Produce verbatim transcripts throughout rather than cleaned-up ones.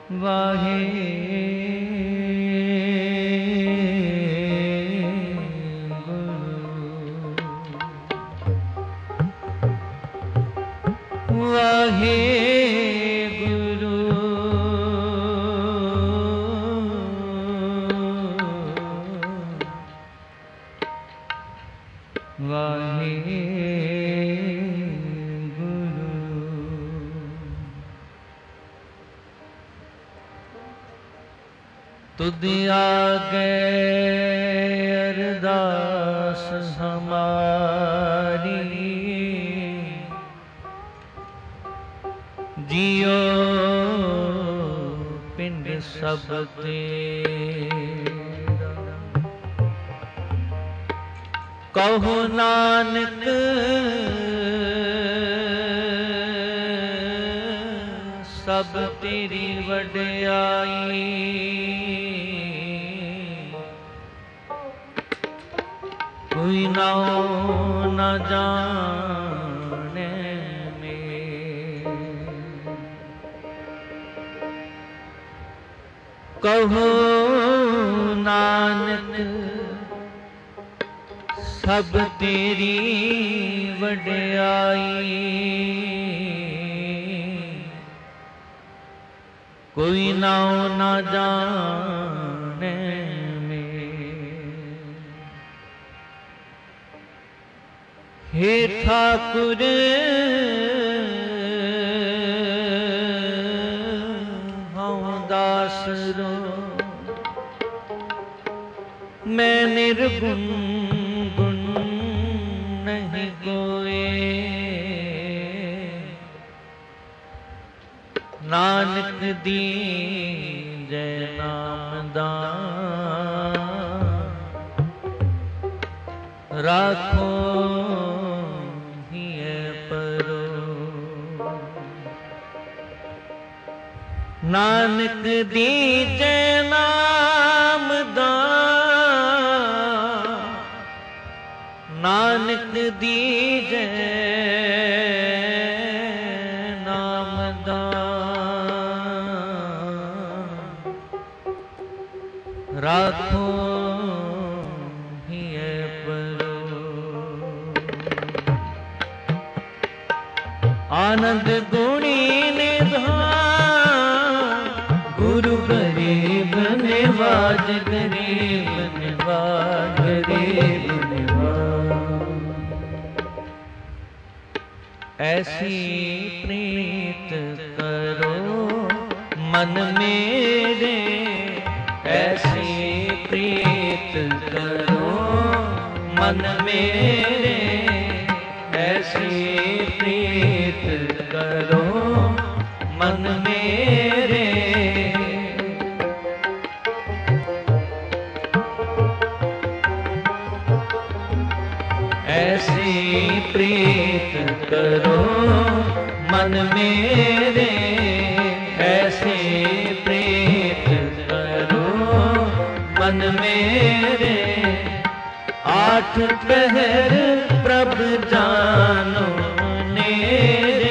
वाहे गुरु वाहे गुरु वाहे तुद आगे अरदास हमारी जियो पिंड सब तेरा कहो नानक सब तेरी वड्याई कोई नाओ न जाने में कहो नानक सब तेरी वड्याई कोई नाओ न जाने हे ठाकुर हूँ दास रो मैं निर्गुण गुण नहीं कोई नानक दीजै नाम दान राखो नानक दीजै नाम दान नानक दीजै नाम दान राखो हिय परो आनंद गुणी गुरु गरीब निवाज गरीब निवाज गरीब निवाज ऐसी प्रीत करो मन मेरे ऐसी प्रीत करो मन मेरे ऐसी प्रीत करो मन मेरे ऐसी प्रीत करो मन मेरे ऐसी प्रीत करो मन मेरे आठ पहर प्रभ जानो नेरे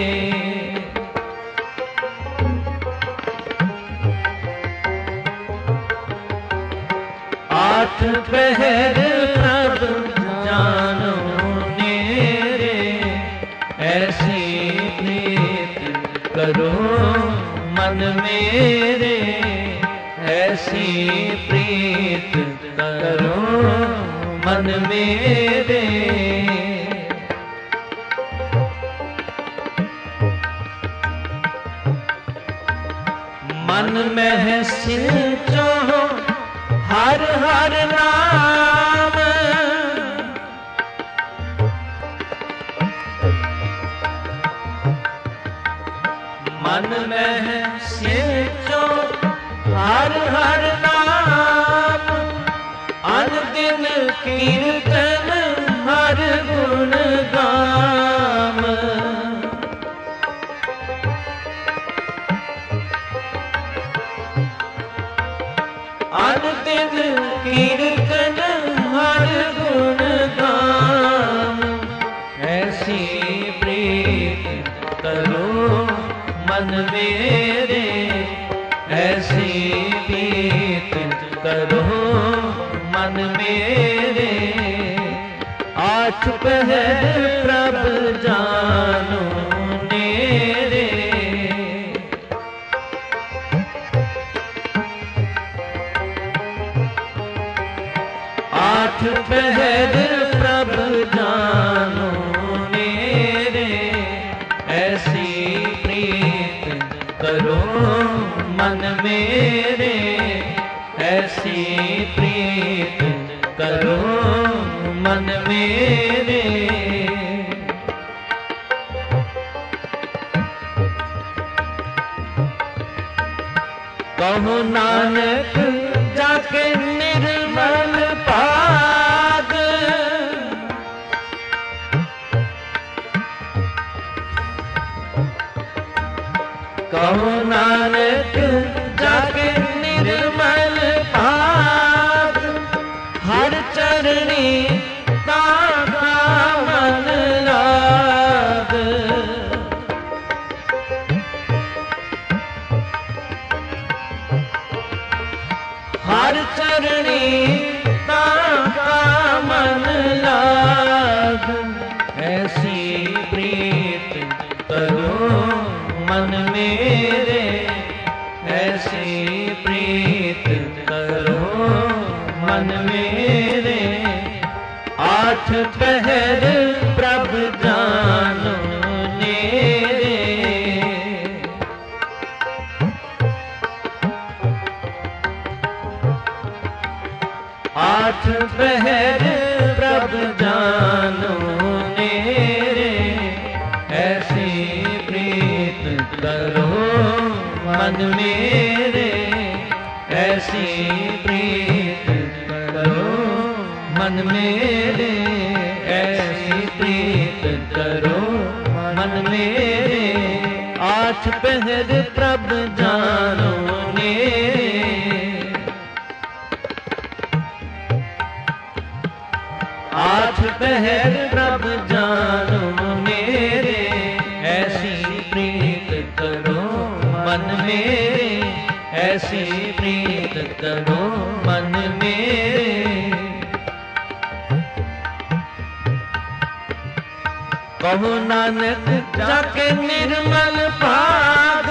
आठ पहर प्रभ जानो नेरे ऐसी प्रीत करो मन मेरे ऐसी प्रीत करो मन मेरे मन में सिंचो हर हर नाम मन में सिंचो हर हर नाम अनदिन कीर्तन हर गुण गाम अनदिन कीर्तन हर गुण गाम ऐसी प्रीत करो मन मेरे ऐसी प्रीत करो मन मेरे, आठ पहर प्रभ जानो नेरे। आठ पहर प्रभ जानो नेरे, ऐसी प्रीत करो मन मेरे, ऐसी प्रीत करो मन मेरे। कहो नानक जाके निर्मल पाद, कहो नानक जाके निर्मल पाद, हर चरणी ताका मन लाग। हर चरणी ताका मन लाग, ऐसी प्रीत करो मन मेरे, ऐसी प्रीत करो मन मेरे। आठ पहर प्रभ जानो नेरे, आठ पहर प्रभ जानो नेरे, ऐसी प्रीत करो मन मेरे, ऐसी प्रीत करो मन मेरे, ऐसी प्रीत करो मन मेरे। आठ पहर प्रभ जानो नेरे, आठ पहर प्रभ जानो मेरे, ऐसी प्रीत करो मन मेरे, ऐसी प्रीत करो मन मेरे। कहो नानक जाके निर्मल पाद,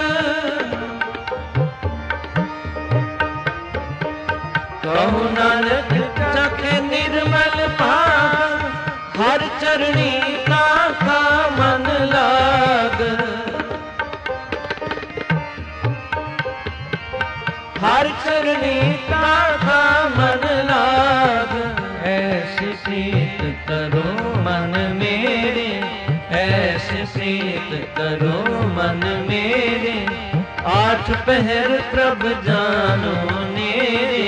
कहो नानक जाके निर्मल पाद, हर चरणी ताका मन लाग। हर चरणी ताका मन लाग, ऐसी प्रीत करो मन मेरे, ऐसी प्रीत करो मन मेरे। आठ पहर प्रभ जानो नेरे,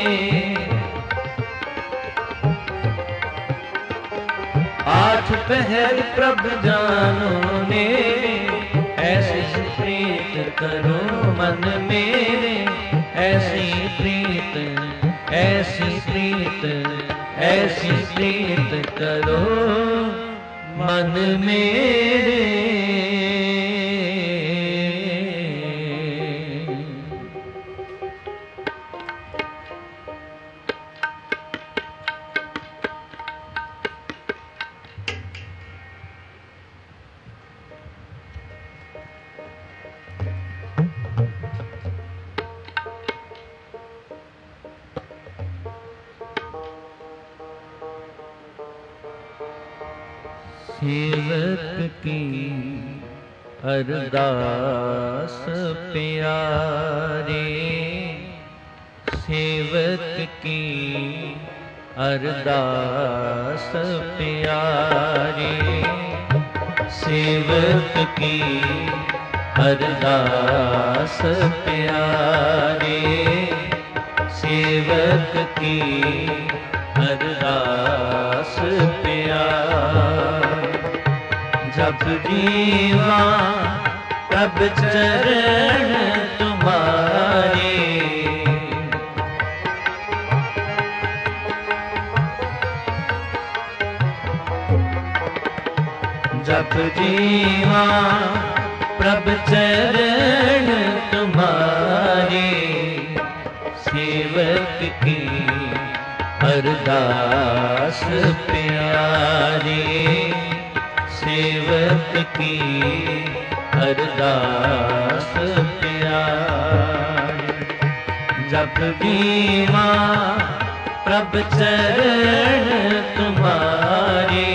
आठ पहर प्रभ जानो नेरे, ऐसी प्रीत करो मन मेरे, ऐसी प्रीत, ऐसी प्रीत, ऐसी प्रीत करो मन मेरे। सेवक की अरदास प्यारे, सेवक की अरदास प्यारे, सेवक की अरदास प्यारे, सेवक की अरदास प्यारे। जब जीवा तब चरण तुम्हारे, जब जीवा प्रभ चरण तुम्हारे, सेवक की अरदास प्यारी, सेवक की अरदास प्यारी। जप जीवा प्रभ चरण तुम्हारे,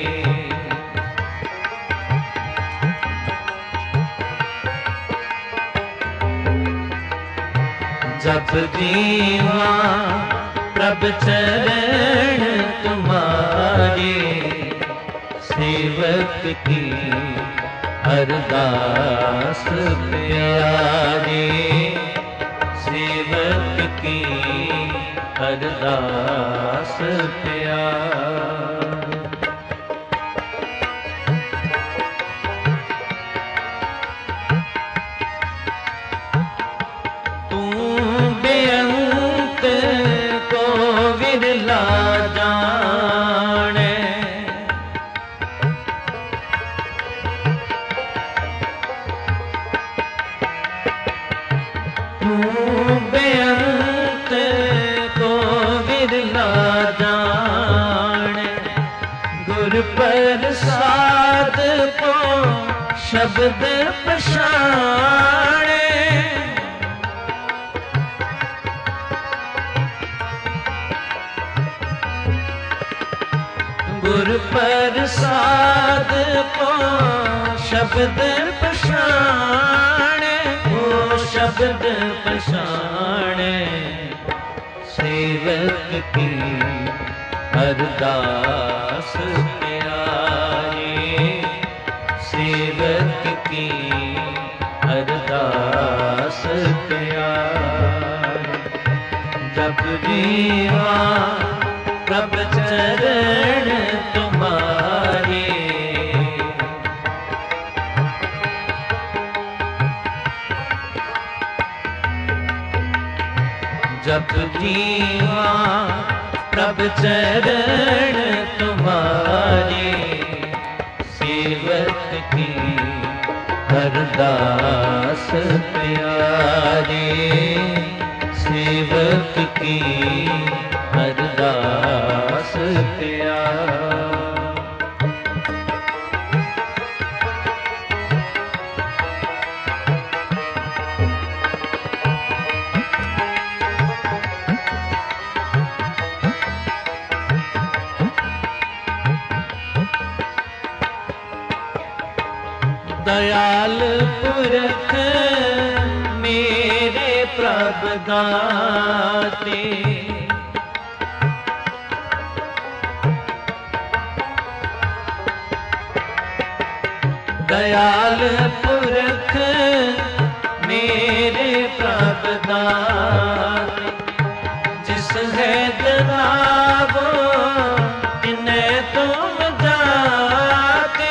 जप जीवा प्रभ चरण तुम्हारे, सेवक की अरदास प्यारी, सेवक की अरदास प्यारी। तू बेअंत को विरला जाने, तू बेअंत को विरला जाने, गुर प्रसाद को शब्द पछाणे, गुर प्रसाद को शब्द पछाणे, ओ शब्द पछाणे, सेवक की अरदास प्यारी, सेवक की अरदास प्यारी। जप जीवा प्रभ चरण तुम्हारे, जप जीवा प्रभ चरण तुम्हारे, सेवक की अरदास प्यारी, सेवक की अरदास प्यारी। दयाल पुरख मेरे प्रभ दाते, दयाल पुरख मेरे प्रभ दाते, जिस है जनाबो तिन्हें तुम जाते,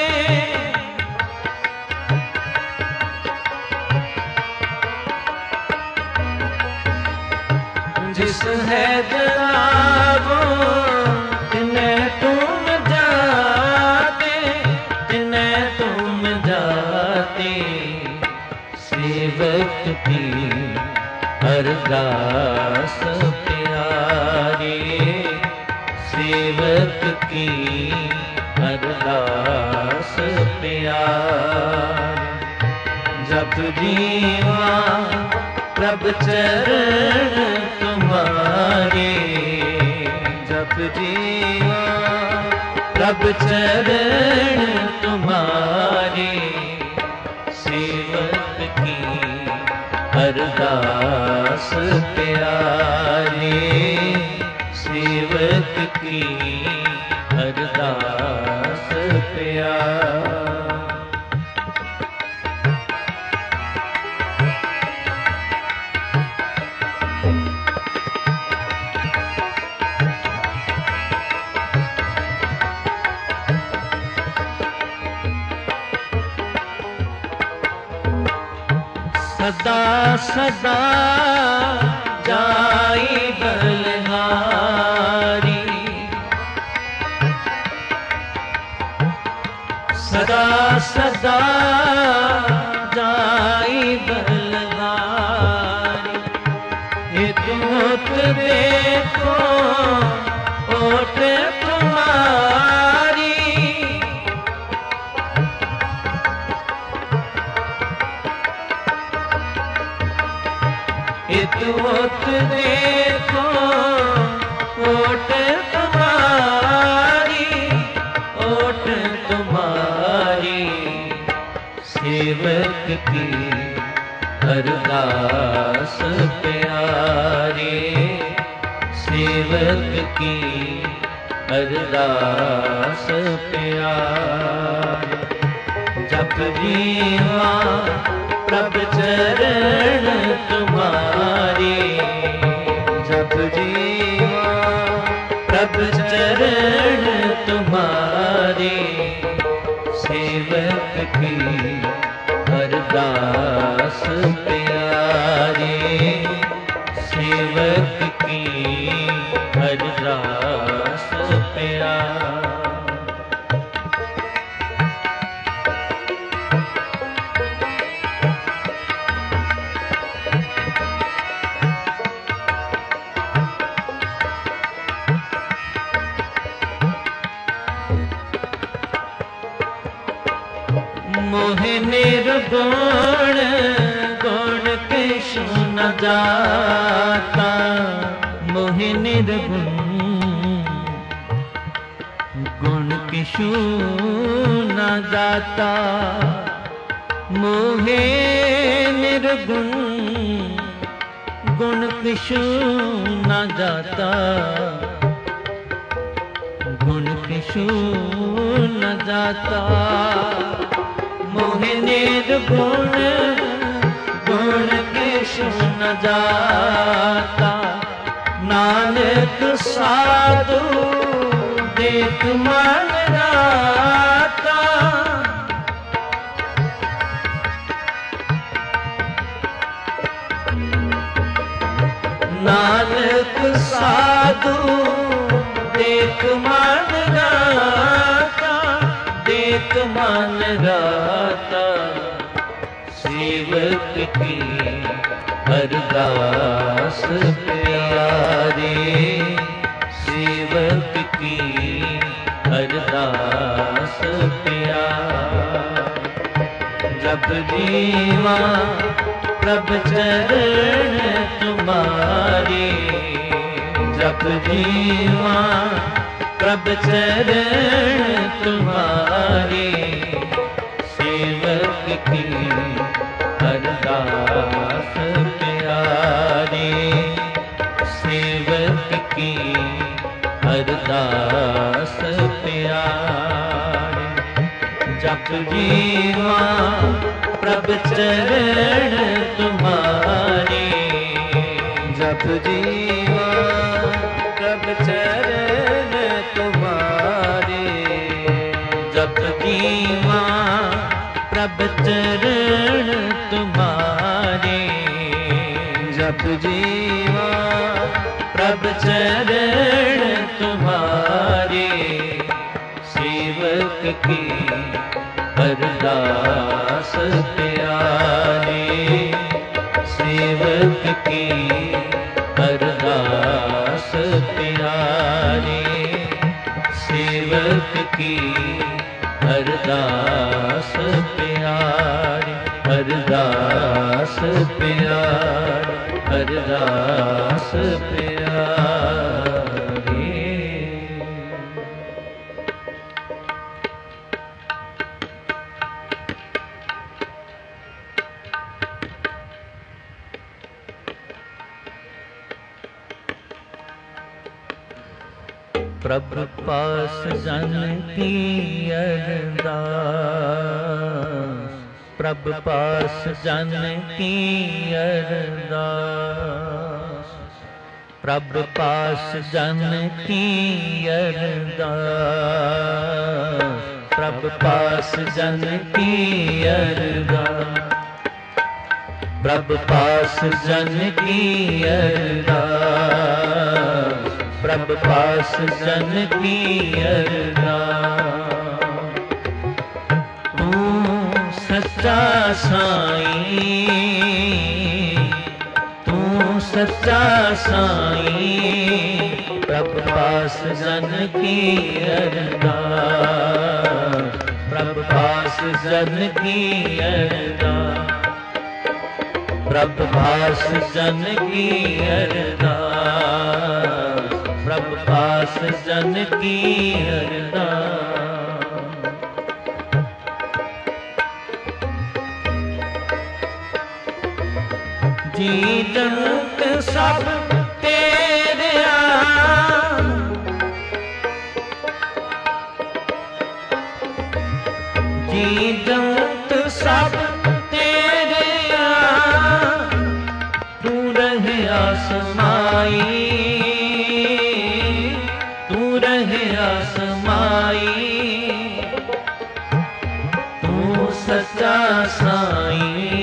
जिस है जनाबो तिन्हें तुम जाते, तिन्हें तुम जाते, सेवक की अरदास प्यारी, सेवक की अरदास प्यारी। जप जीवा प्रभ चरण तुम्हारे, जप जीवा प्रभ चरण तुम्हारे, सेवक की अरदास प्यारी, सेवक की अरदास प्यारी। सदा सदा जाई बलहारी, सदा सदा जाई बलहारी, ये तुम ओट देखो ओट तुम्हारी, इत ओट देखो ओट तुम्हारी, ओट तुम्हारी सेवक की अरदास प्यारी, सेवक की अरदास प्यारी। जप जीवा प्रभ चरण तुम्हारी, जप जीवा प्रभ चरण तुम्हारी, सेवक की अरदास प्यारी, सेवक की अरदास प्यारी। मोहि निर्गुण गुण किछु न जाता, मोहि निर्गुण गुण किछु न जाता, मोहि निर्गुण गुण किछु न जाता, गुण किछु न जाता, मोहि निर्गुण गुण किछु न जाता। नानक साधु देख मन राता, नानक साधु देख मन राता, देख मन राता, सेवक की अरदास प्यारी, सेवक की अरदास प्यारी। जब जीवा प्रभ चरण तुम्हारी, जब जीवा प्रभ चरण तुम्हारी, सेवक की अरदास प्यारी, सेवक की अरदास प्यारी। जप जीवा प्रभ चरण तुम्हारी, जप जीवा प्रभ चरण तुम्हारी, जप जीवा प्रभ चरण तुम्हारी, जप जीवा प्रभ चरण तुम्हारी, सेवक की अरदास प्यारी, सेवक की अरदास प्यारी, सेवक की अरदास प्यारी, अरदास प्यारी, अरदास प्यारी। प्रभु पास जन की अरदास, प्रभु पास जन की अरदास, प्रभु पास जन की अरदास, प्रभु पास जन की अरदास, प्रभु पास जन की अरदास, प्रभु पास जन की अरदास। तू सच्चा साईं, तू सच्चा साईं, प्रभु पास जन की अरदास, प्रभु पास जन की अरदास, प्रभु पास जन की अरदास, प्रभु पास जन की अरदास। जी जंत सब तेरे आ, जी जंत सब तेरे आ, तू रहे आसमाई, तू रहे आसमाई, तू सच्चा साईं,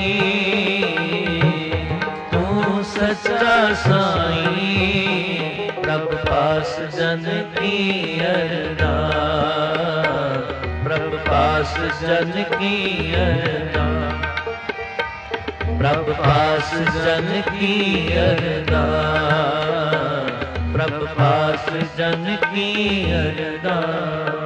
सच्चा साईं, प्रभु पास जन की अरदास, प्रभु पास जन की अरदास, प्रभु पास जन की अरदास, प्रभु पास जन की अरदास।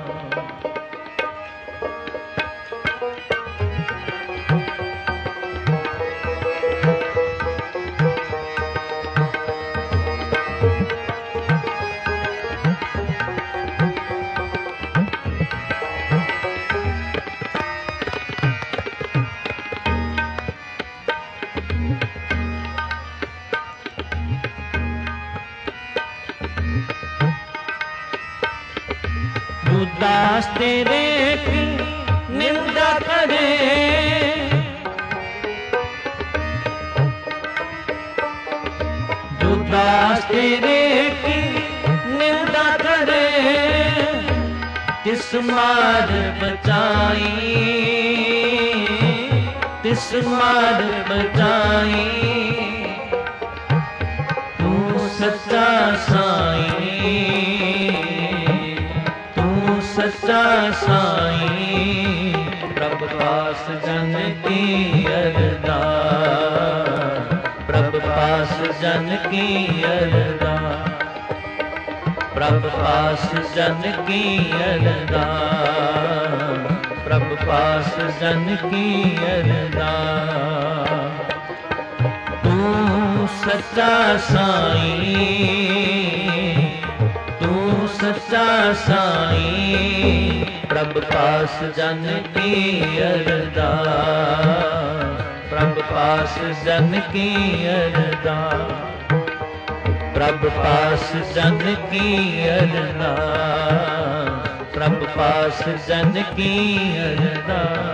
दास तेरे की निंदा करे, जो दास तेरे की निंदा करे, तिस मार बचाई, तिस मार बचाई, तू सच्चा साईं, सच्चा साईं, प्रभु पास जन की अरदास, प्रभु पास जन की अरदास, प्रभु पास जन की अरदास, प्रभु पास जन की अरदास। तू सच्चा साईं, तू सच्चा साईं, प्रभु पास जन की अरदास, प्रभु पास जन की अरदास, प्रभु पास जन की अरदास, प्रभु पास जन की अरदास।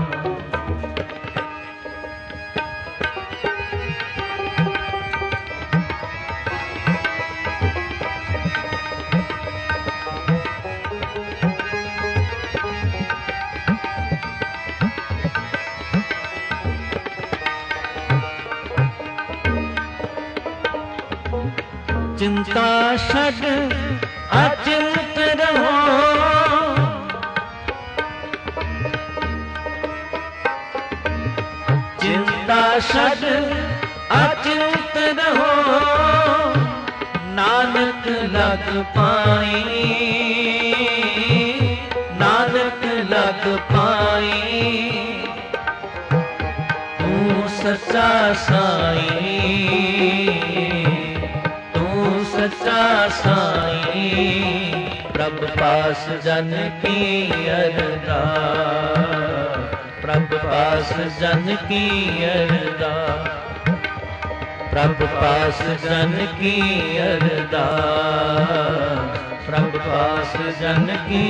चिंता छड़ अचिंत रहो, चिंता छड़ अचिंत रहो, नानक लग पाई, नानक लग पाई, तू सच्चा साईं, सच्चा साईं, प्रभु पास जन की अरदास, प्रभु पास जन की अरदास, प्रभु पास जन की अरदास, प्रभु पास जन की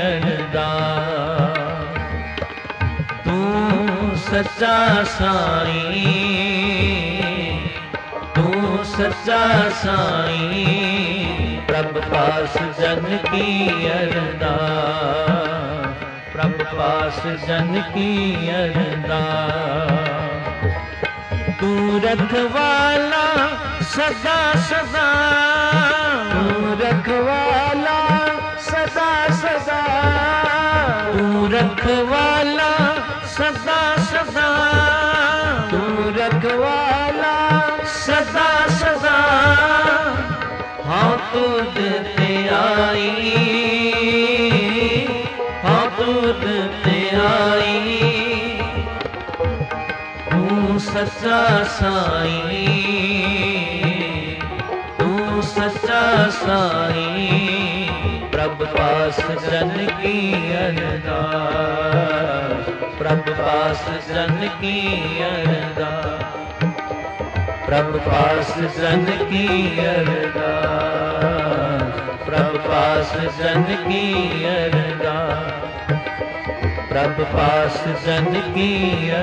अरदास। तू सच्चा साईं, तू सच्चा साईं, प्रभु पास जन की अरदास, प्रभु पास जन की अरदास। तू रखवाला सदा सदा, तू रखवाला सदा सदा, तू रखवाला सदा सदा, तू रखवाला सदा सच्चा साईं, तू सच्चा साईं। प्रभु पास जन की अरदास, प्रभु पास जन की अरदास, प्रभु पास जन की अरदास, प्रभु पास जन की अरदास, प्रभु पास जन की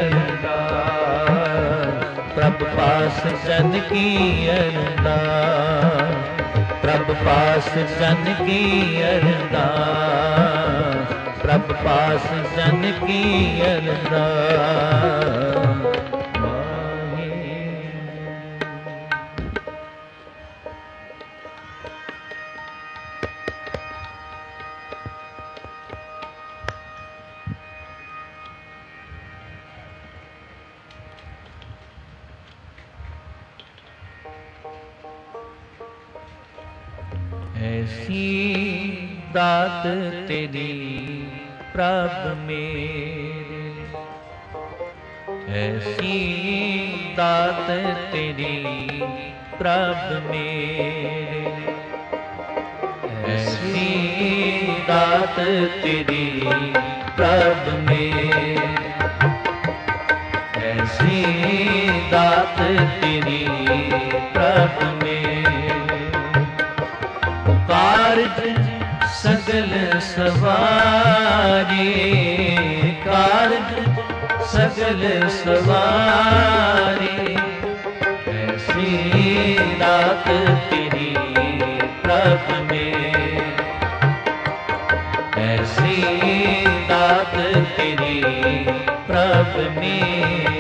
अरदास, प्रभु पास जन की अरदास, प्रभु पास जन की अरदास, प्रभु पास जन की अरदास। ऐसी दात तेरी प्रभु मेरे, ऐसी दात तेरी प्रभु मेरे, ऐसी दात तेरी प्रभु मेरे, ऐसी दात तेरी प्रभु मेरे। कारज सगल सवारे, कारज सगल सवारे, ऐसी दात तेरी प्रभु में, ऐसी दात तेरी प्रभु में।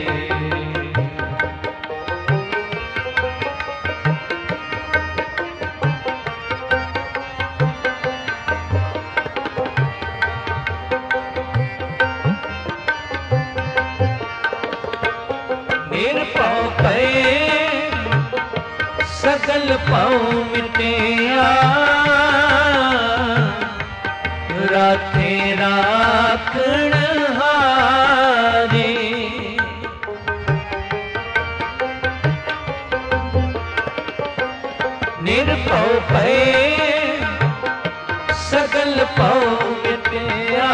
सकल पाँव मिटिया, राखे राखण हारे, निरभव भय सकल पाँव मिटिया,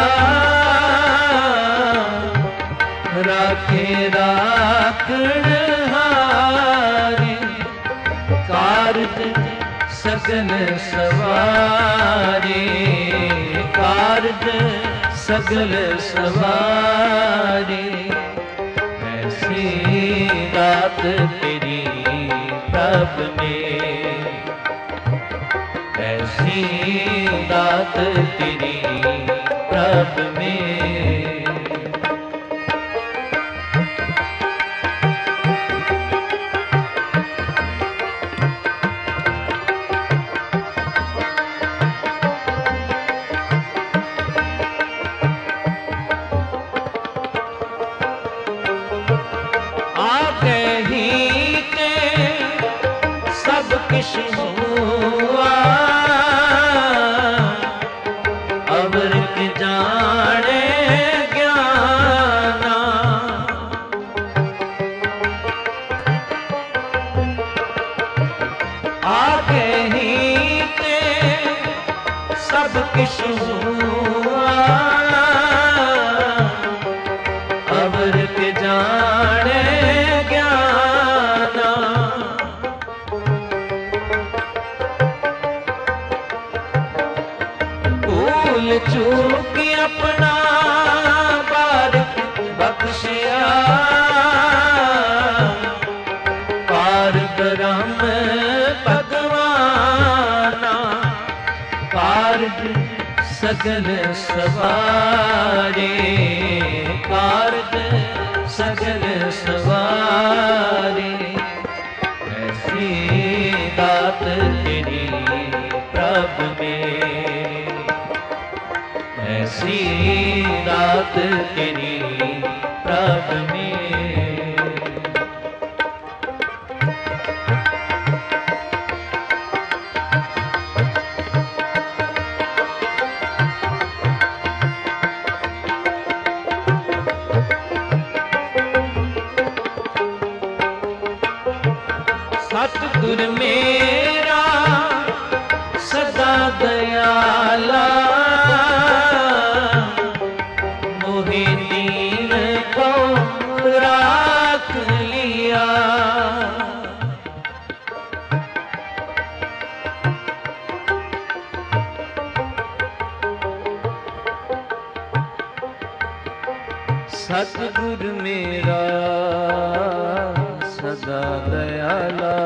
राखे राखण हारे, कारज सगल सवारे, कारज सगल सवारे, ऐसी दात तेरी प्रभु में, ऐसी दात तेरी प्रभु में। हुआ अमृत जाने ज्ञाना, आगे ही ते सब किश हुआ अमृत जाने ज्ञाना, चूक अपना बारिक बख्शिया, पार ब्रह्म भगवाना, कारज सगल सवारे, कारज सगल सवारे, ऐसी दात तेरी प्रभु में, ऐसी दात तेरी प्रभु में। सतगुर मेरा सदा दयाला, मोहे दीन को राख लिया। सतगुर मेरा सदा दयाला,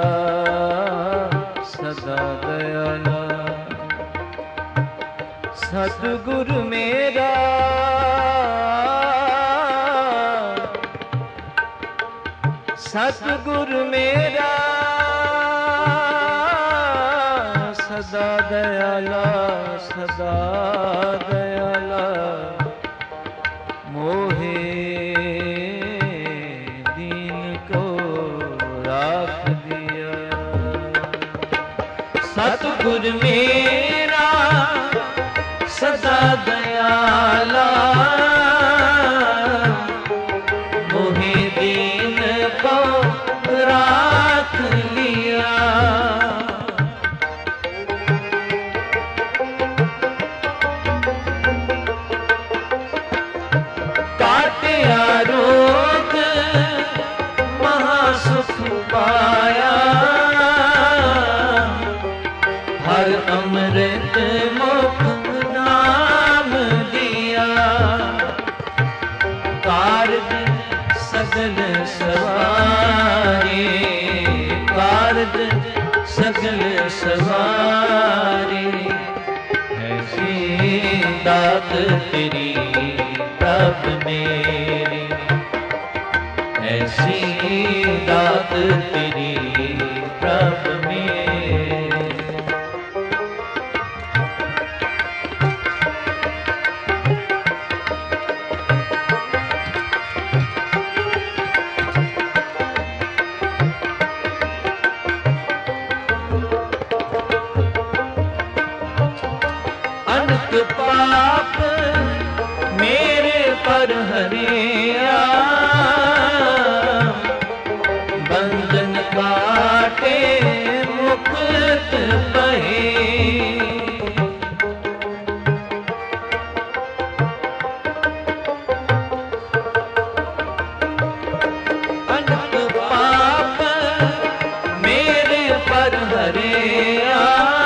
सदा दयाला। सतगुर मेरा सतगुर मेरा सदा दयाला, सदा दयाला। मोहे दीन को राख दिया। सतगुर मेरा सदा दयाला, मोहे दीन को राख लिया। काटिया रोग महासुख पाया, हर अमृत मुख नाम दिया। कारज सगल सवारे, कारज सगल सवारे। ऐसी दात तेरी प्रभ मेरी, ऐसी दात तेरी प्रभ मेरी। अनंत पाप मेरे पर हरिया, बंधन काटे मुक्त बहे। अनंत पाप मेरे पर हरिया,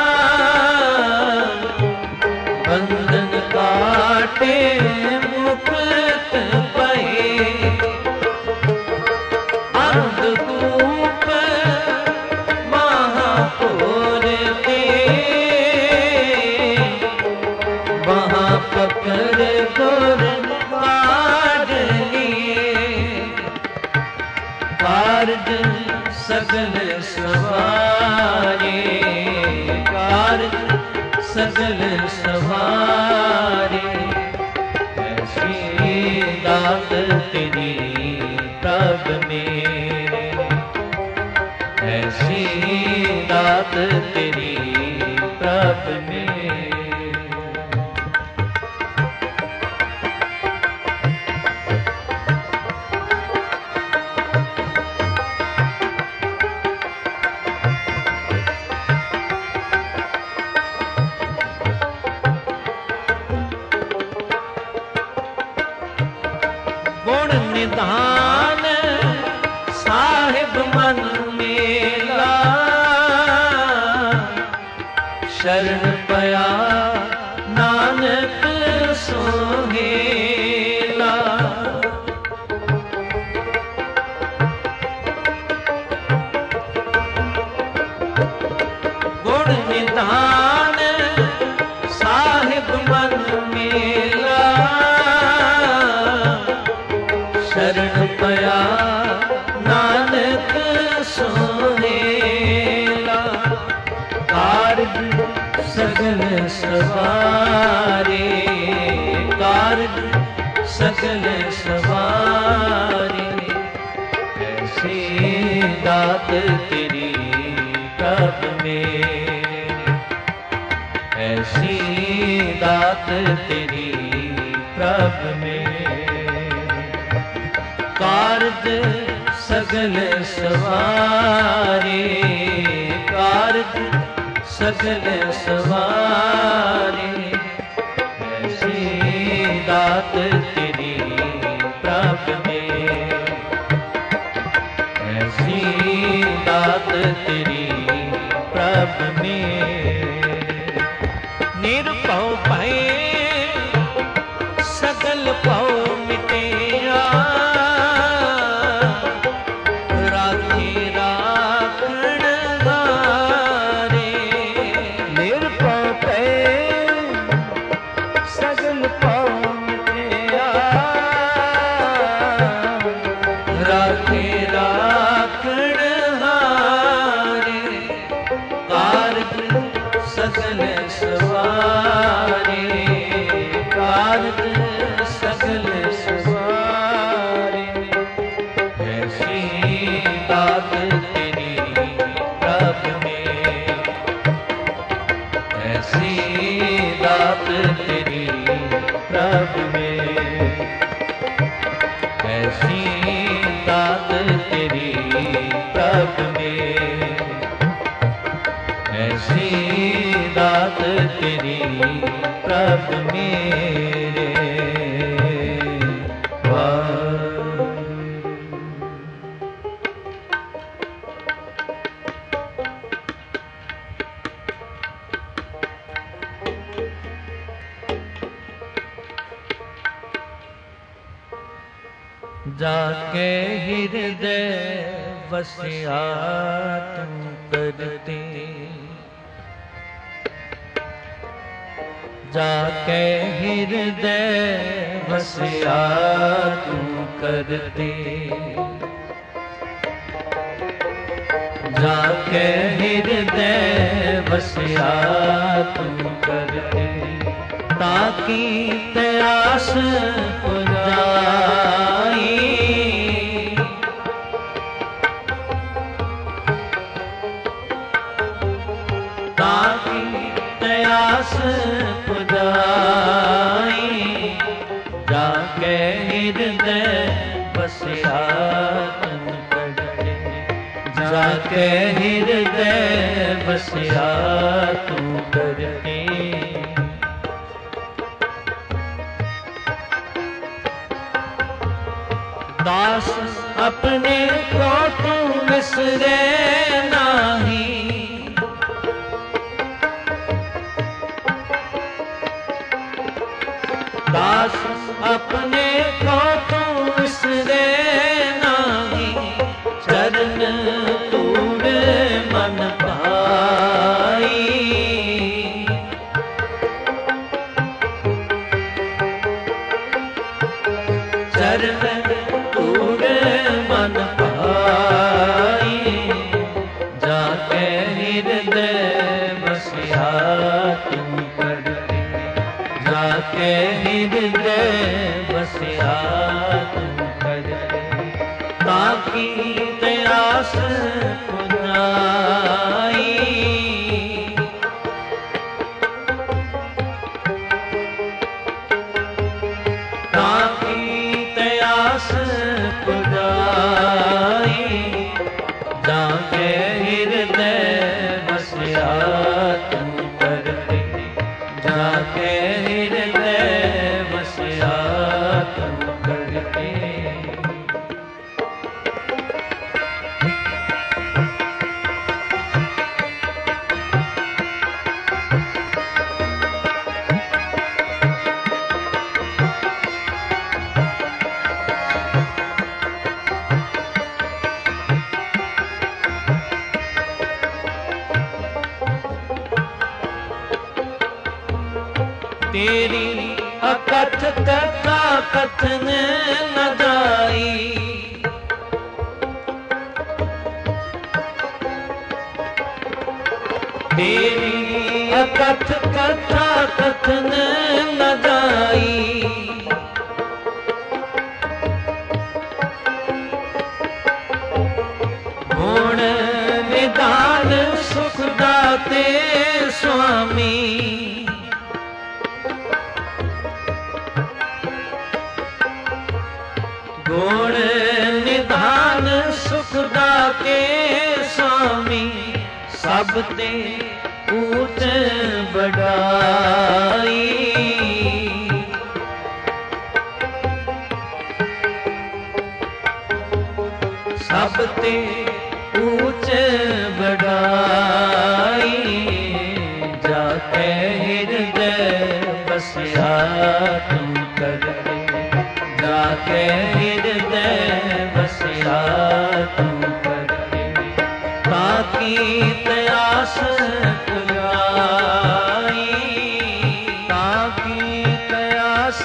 बंधन काटे मुक्त बहे। अंधकूप महापुर के, वहाँ पकड़ गुर काढ़ लिए। कारज सगल सवारे, कारज सगल सवारे। ऐसी दात तेरी प्रभ मेरे, ऐसी दात तेरी प्रभ मेरे। गुण निधान साहिब मन मेला, शरण पया नानक सोहेला। गुण निधान साहिब मन मेला, शरण पया नानक सोहेला। कारज सगल सवारे, कारज सगल सवारे। ऐसी दात तेरी प्रभ मेरी, ऐसी दात तेरी प्रभ मेरी। कारज सगल सवारे, सगल सवारे, ऐसी दात तेरी प्रभ में, ऐसी दात तेरी प्रभ में। निरभव भय सगल भव मिटेया, राखे राखण हारे। निरभव भय सगल भव मिटेया, राखे राखण हारे। कारज सगल सवारे, कारज सगल सवारे, ऐसी दात तेरी प्रभ में, ऐसी दात तेरी प्रभ में, ऐसी दात तेरी प्रभ में, ऐसी दात तेरी प्रभ मेरे। जाके हृदय बसिया तुम करते, जाके हृदय बसिया तुम करते, जाके हृदय बसिया तुम करते। ताकि त्यास पुजाई, ताकि त्यास पुजाई, जाके हृदय बसिया तुम करते, जाके हृदय बसिया तुम करते। दास अपने को तू बिसरे नाही, दास अपने को तू बिसरे नाही। चरण तूड़ मन पाई, चरण तूड़ मन पाई, जाके हृदय बसिया तुम करते, जाके हृदय बसिया तुम करते। ताकि त्यास पुजाई, ताकि त्यास पुजाई, जाके हृदय बसिया तुम करते, जाके हृदय बसिया तुम करते। तेरी अकथ कथा कथन न जाई, तेरी अकथ कथा कथन न जाई। गुण निदान सुख दाते स्वामी, गुण निधान सुख दाते स्वामी। सब ते ऊंच बढ़ाई। सब ते ऊंच बढ़ाई, जाके हृदय बसिया तुम करके, जाके हृदय बसिया तुम करके। ताकि तयास पुजाई, ताकि तयास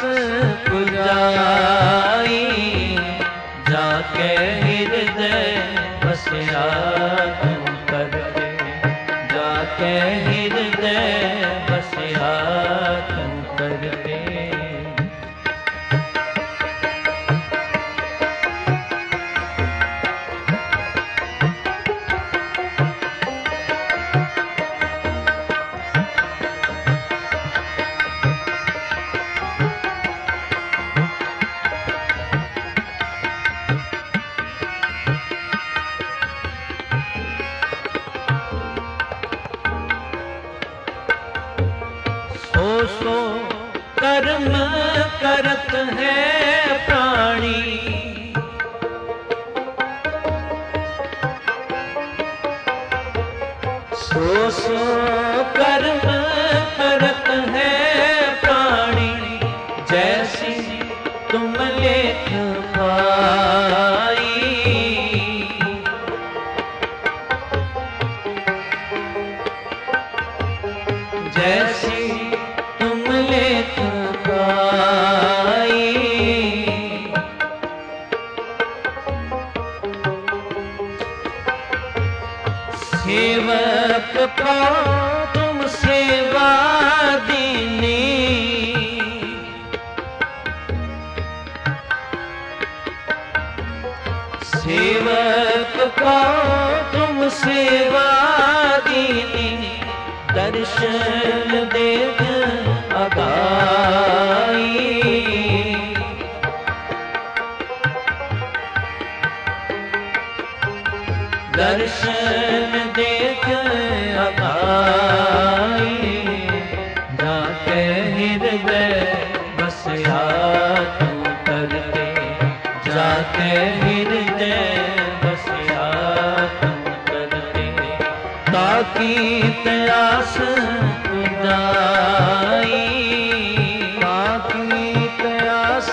पुजाई, जाके हृदय बसिया तुम करके, जाके हृदय बसिया तुम करके। सो कर्म करत है प्राणी, सो सो कर्म करत है प्राणी, जैसी तुम लेख पाई। जैसी तुम लेख पाई, सेवक पाओ तुम सेवा दीनी, सेवक पाओ तुम सेवा दीनी, दर्शन देख अगाई। दर्शन देख अगाई, जाके हृदय बसिया तुम करके, जाके हृदय बसिया तुम करके। ताकि तयास पुजाई, ताकि तयास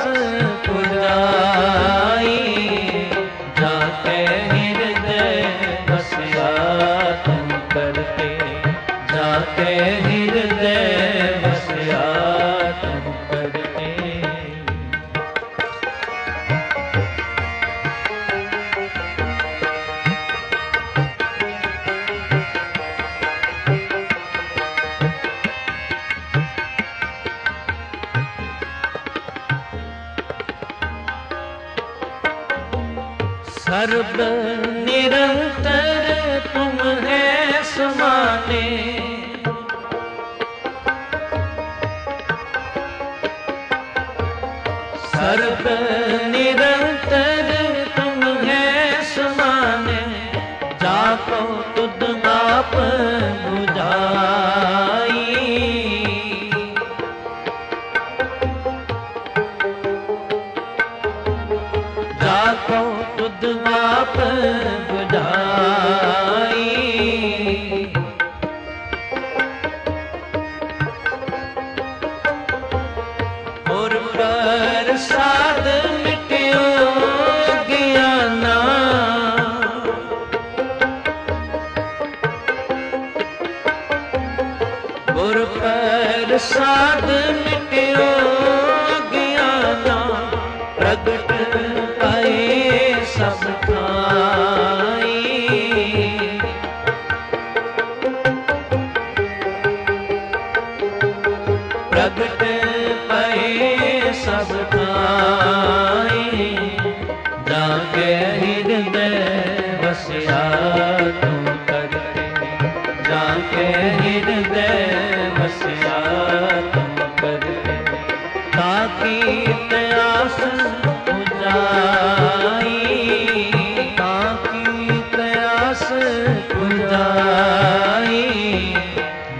पुजाई, जाके हृदय बसिया तुम करके, जाके हृदय बसिया तुम करके। सर्व निरंतर तुम है समाने, सर्व निरंतर तुम है समाने, जाको तुद आप बुझाई। जाको तुद आप बुझाई। और प्रसाद मिट्यो ज्ञाना, और प्रसाद मिट्यो ज्ञाना, प्रगट सब खाई। प्रगट पए सब खाई, जाके हृदय बसिया तुम करके, जाके हृदय बसिया तुम करके। ताकि तयास पुजाई, ताकि तयास पुजाई,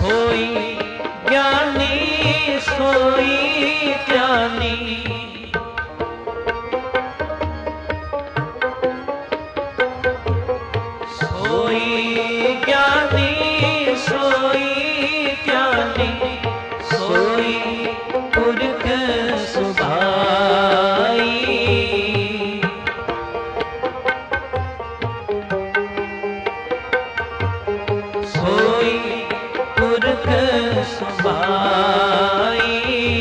सोई ज्ञानी सोई ज्ञानी सोई ज्ञानी सोई ज्ञानी सोई पुरख सुभाई सोई पुरख सुभाई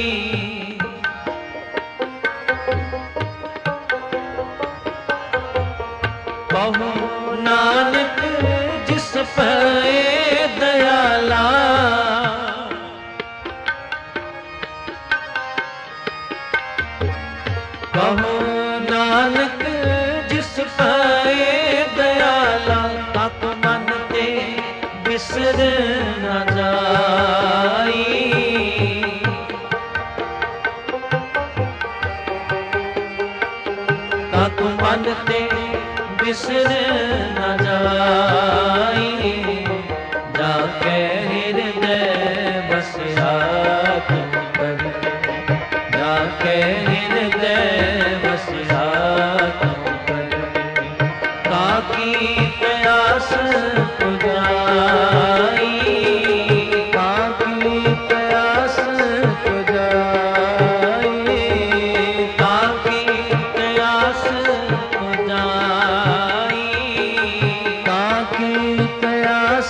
बहु नानक जिस पे दयाला बहु नानक जिस पे दयाला तप मन ते बिसर न जाई तप मन ते बिसर न जाई जाके हृदय बसिया तुम पर जाके हृदय बसिया तुम पर ताकि प्यास पुजाई ताकि प्यास पुजाई ताकि प्यास पुजाई ताकि प्यास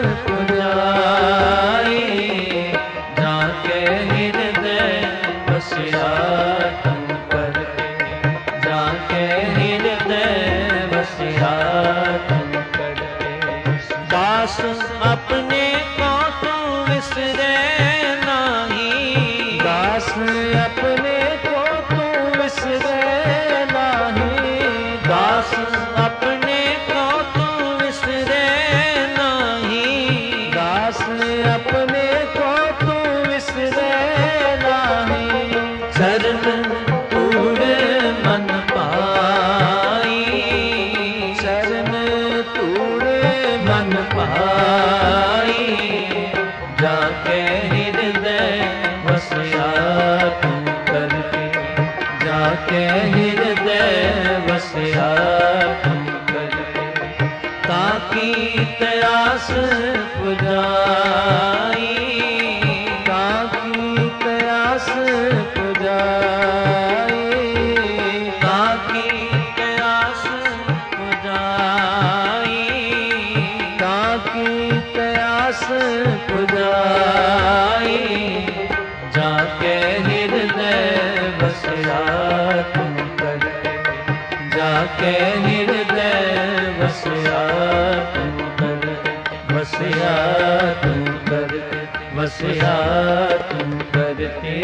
पुजाई जाके हृदय बसिया तुम पर जाके हृदय बसिया तुम पर दास अपने को तू विसरे नहीं दास अपने को तू विसरे नहीं दास अपने को तू विसरे नहीं दास अपने को तू विसरे नहीं शरण तूड़ मन पाई शरण तूड़ मन पाई जाके हृदय बसिया तुम करके जाके हृदय बसिया तुम करके ताकि प्यास पुजाई ताकि प्यास पुजाई ताकि प्यास पुजाई ताकि प्यास पुजाई जाके हृदय बसिया तुम करके जाके हृदय बसिया तुम करके बसिया तुम करके बसिया तुम करके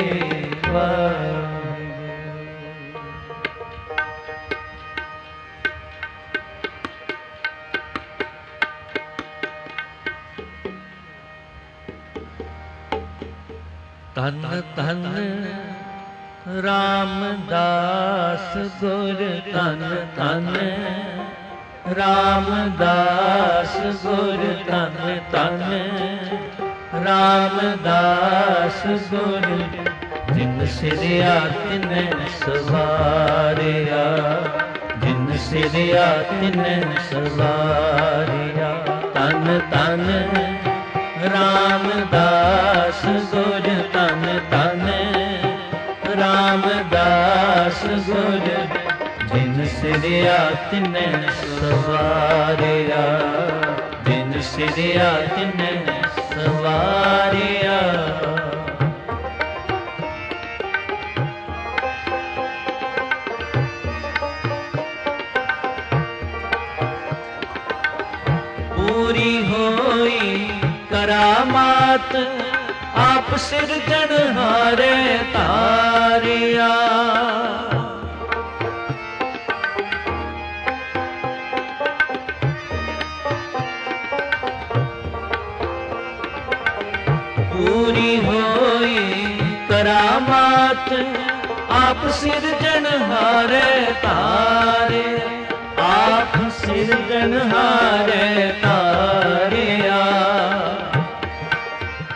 तन तन रामदास गुर तन तन रामदास गुर तन तन रामदास गुर जिन सिरिया तिन सवारिया जिन सिरिया तिन सवारिया तन तन रामदास गुर तन तन रामदास गुर जिन सिरिया तिन सवारिया जिन सिरिया तिन सवारिया पूरी होई करामात आप सिरजनहारे तारिया पूरी होई करामात आप सिरजनहारे तारे आप सिरजनहारे तारिया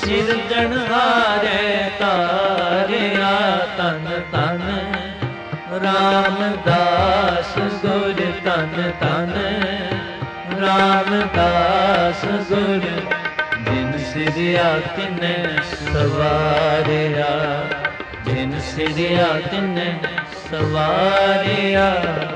ਸਿਰਜਣਹਾਰੇ ਤਾਰਿਆ ਤਨ ਤਨ ਰਾਮਦਾਸ ਗੁਰ ਤਨ ਤਨ ਰਾਮਦਾਸ ਗੁਰ ਜਿਨ ਸਿਰਿਆ ਤਿਨੈ ਸਵਾਰਿਆ ਜਿਨ ਸਿਰਿਆ ਤਿਨੈ ਸਵਾਰਿਆ।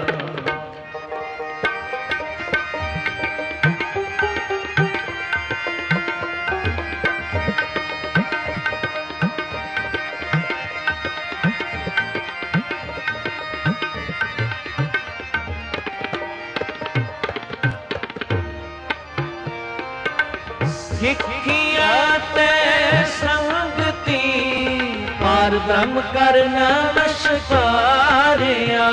ਸਿੱਖਿਆ ਤੇ ਸੰਗਤੀ ਪਾਰ ਬ੍ਰਹਮ ਕਰ ਨਮਸਕਾਰਿਆ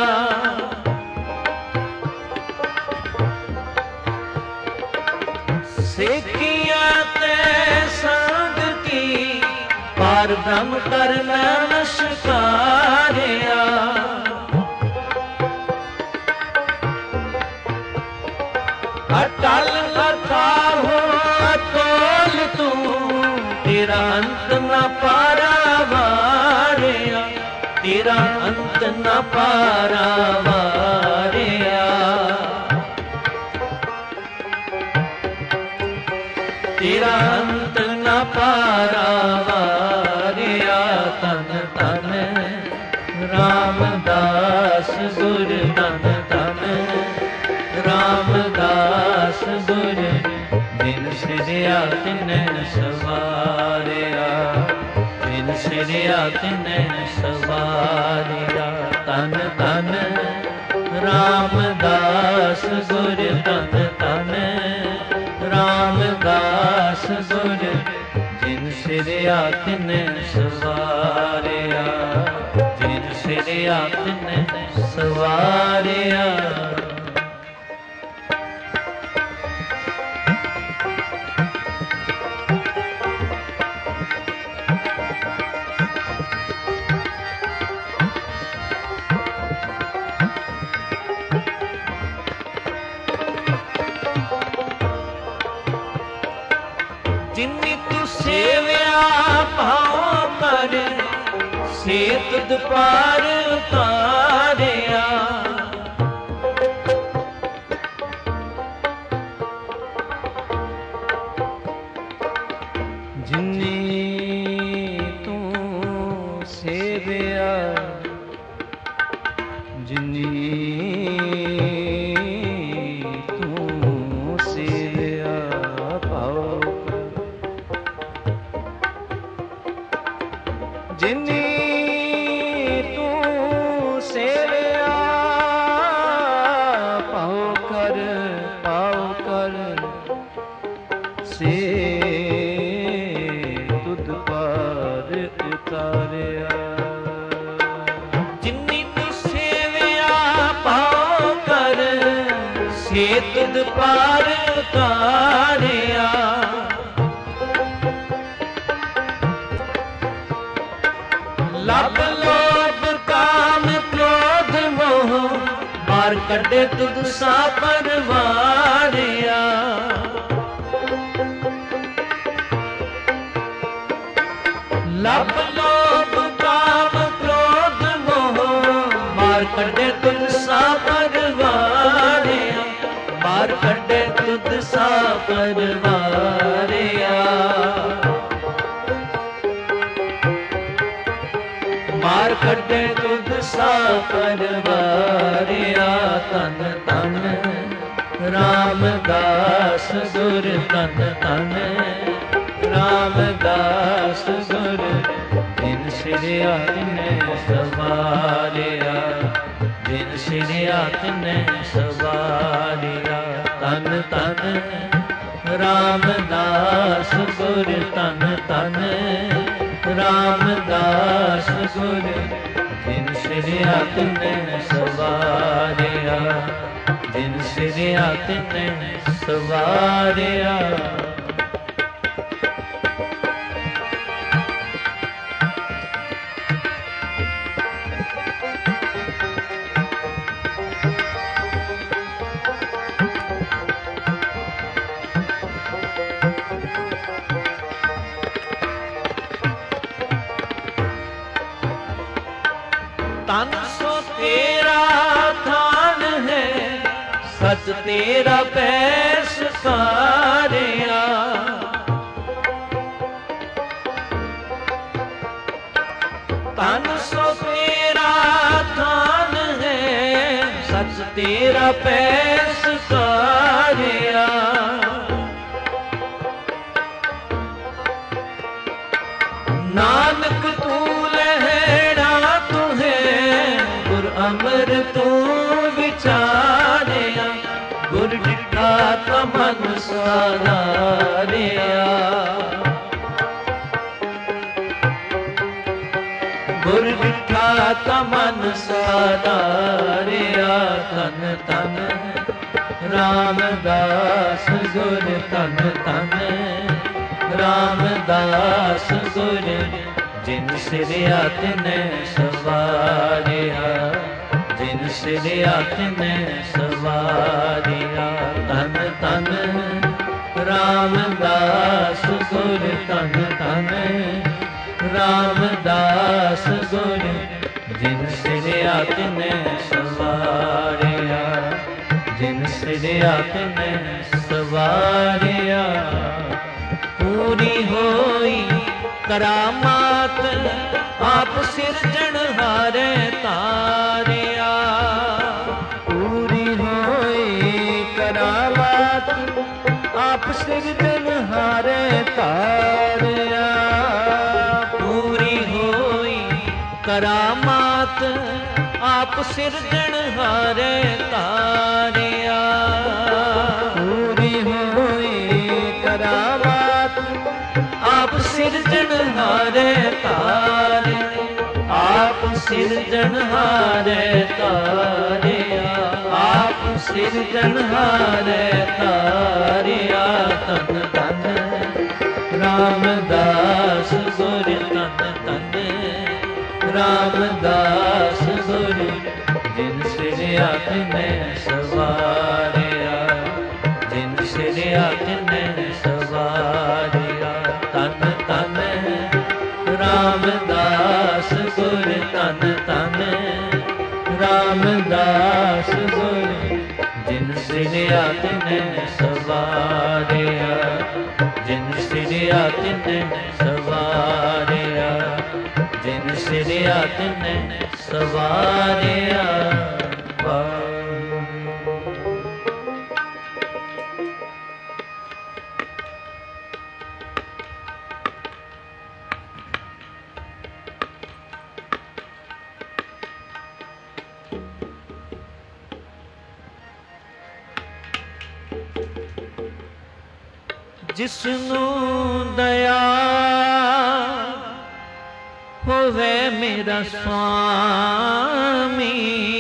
ਸਿੱਖਿਆ ਤੇ ਸੰਗਤੀ ਪਾਰ ਬ੍ਰਹਮ ਕਰ ਨਮਸਕਾਰਿਆ। ਅਟਲ ਅਥਾਹੁ ਅਤੁਲ ਤੂੰ ਤੇਰਾ ਅੰਤ ਨ ਪਾਰਾਵਾਰਿਆ ਤੇਰਾ ਅੰਤ ਨ ਪਾਰਾਵਾਰਿਆ ਤੇਰਾ ਅੰਤ ਨ ਪਾਰਾਵਾਰਿਆ। ਤਨ ਤਨ ਰਾਮਦਾਸ ਗੁਰ ਤਨ ਤਨ ਰਾਮਦਾਸ ਗੁਰ ਜਿਨ ਸਿਰਿਆ ਤਿਨੈ ਸਵਾਰਿਆ ਜਿਨ ਸਿਰਿਆ ਤਿਨੈ ਸਵਾਰਿਆ। ਤਨ ਤਨ ਰਾਮਦਾਸ ਗੁਰ ਤਨ ਤਨ ਰਾਮਦਾਸ ਗੁਰ ਜਿਨ ਸਿਰਿਆ ਤਿਨੈ ਸਵਾਰਿਆ ਜਿਨ ਸਿਰਿਆ ਤਿਨੈ ਸਵਾਰਿਆ। ਜਿਨੀ ਤੂੰ ਸੇਵਿਆ ਭਾਉ ਕਰ ਸੇ ਤੁਧ ਪਾਰ ਉਤਾਰਿਆ ਜਿਨੀ ਤੂੰ ਸੇਵਿਆ ਜਿਨੀ ਤੂੰ ਸੇਵਿਆ ਭਾਉ ਜਿਨੀ ਤੂੰ ਸੇਵਿਆ ਭਾਉ ਕਰ ਭਾਉ ਕਰ ਸੇ ਤੁਧ ਪਾਰ ਉਤਾਰਿਆ ਜਿਨੀ ਤੂੰ ਸੇਵਿਆ ਭਾਉ ਕਰ ਸੇ ਤੁਧ ਪਾਰ ਉਤਾਰਿਆ। ਲਭ ਲੋਭ ਕਾਮ ਕ੍ਰੋਧ ਮੋਹ ਮਾਰ ਕੱਢੇ ਤੁਧ ਸਾ ਪਰਵਾਰਿਆ ਲਭ ਲੋਭ ਕਾਮ ਕ੍ਰੋਧ ਮੋਹ ਮਾਰ ਕੱਢੇ ਤੁਧ ਸਾ ਪਰਵਾਰਿਆ ਮਾਰ ਕੱਢੇ ਤੁਧ ਸਾ ਪਰਵਾਰਿਆ ਮਾਰ ਕੱਢੇ ਤੁਧ ਸਾ ਪਰਵਾਰਿਆ। ਤਨ ਤਨ ਰਾਮਦਾਸ ਗੁਰ ਤਨ ਤਨ ਰਾਮਦਾਸ ਗੁਰ ਜਿਨ ਸਿਰਿਆ ਤਿਨੈ ਸਵਾਰਿਆ ਜਿਨ ਸਿਰਿਆ ਤਿਨੈ ਸਵਾਰਿਆ। ਤਨ ਤਨ ਰਾਮਦਾਸ ਗੁਰ ਤਨ ਤਨ ਰਾਮਦਾਸ ਗੁਰ ਜਿਨ ਸਿਰਿਆ ਤਿਨੈ ਸਵਾਰਿਆ ਜਿਨ ਸਿਰਿਆ ਤਿਨੈ ਸਵਾਰਿਆ। तन सो तेरा थान है, सच तेरा पैस सारिया। तन सो तेरा थान है, सच तेरा पैस सारिया। नानक तू लहरा तू है, गुर अमर तू विचारिया। गुर डिठा ता मन साधारिया। गुर डिठा ता मन साधारिया। तन तन रामदास गुर तन तन रामदास गुर, जिन सिरिया तिने सवारिया। जिन सिरिया तिने सवारिया। तन तन रामदास गुर तन तन रामदास गुर, जिन सिरिया तिने सवारिया। जिन सिरिया तिने सवारिया। पूरी होई करामात आप सिरजनहारे तारिया। पूरी होई करामात आप सिरजनहारे तारिया। पूरी होई करामात आप सिरजनहारे तारिया। पूरी होई करामात आप सिरजनहारे तारे। आप सिरजनहारे तारिया। आप सिरजनहारे तारिया। तन तन रामदास गुर तन तन रामदास गुर, जिन सिरिया तिने सवारिया। जिन सिरिया तिने सवारिया। तन तन रामदास गुर तन तन रामदास गुर, जिन सिरिया तिने सवारिया। जिन सिरिया तिने सवारिया। जिन सिरिया तिने सवारिया। जिसनू दया होवे मेरा स्वामी,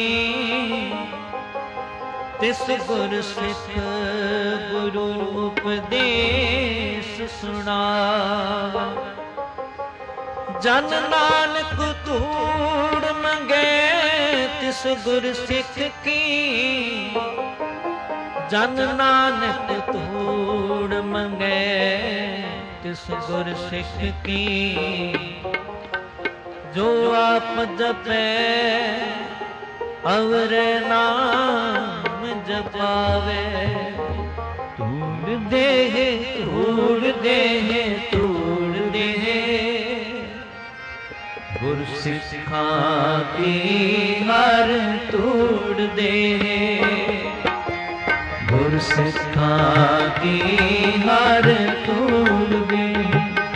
तिस गुर सिख गुरु उपदेश सुनावा। जन नानक धूड़ मंगे तिस गुर सिख की। जन नानक धूड़ मंगे तिस गुर सिख की। जो आप जपे अवर नाम जपावे। तूड़ देह तूड़ देह तूड़ देह, गुर सिखा की हर तूड़ देह। गुर सिखा की हर तूड़ देह।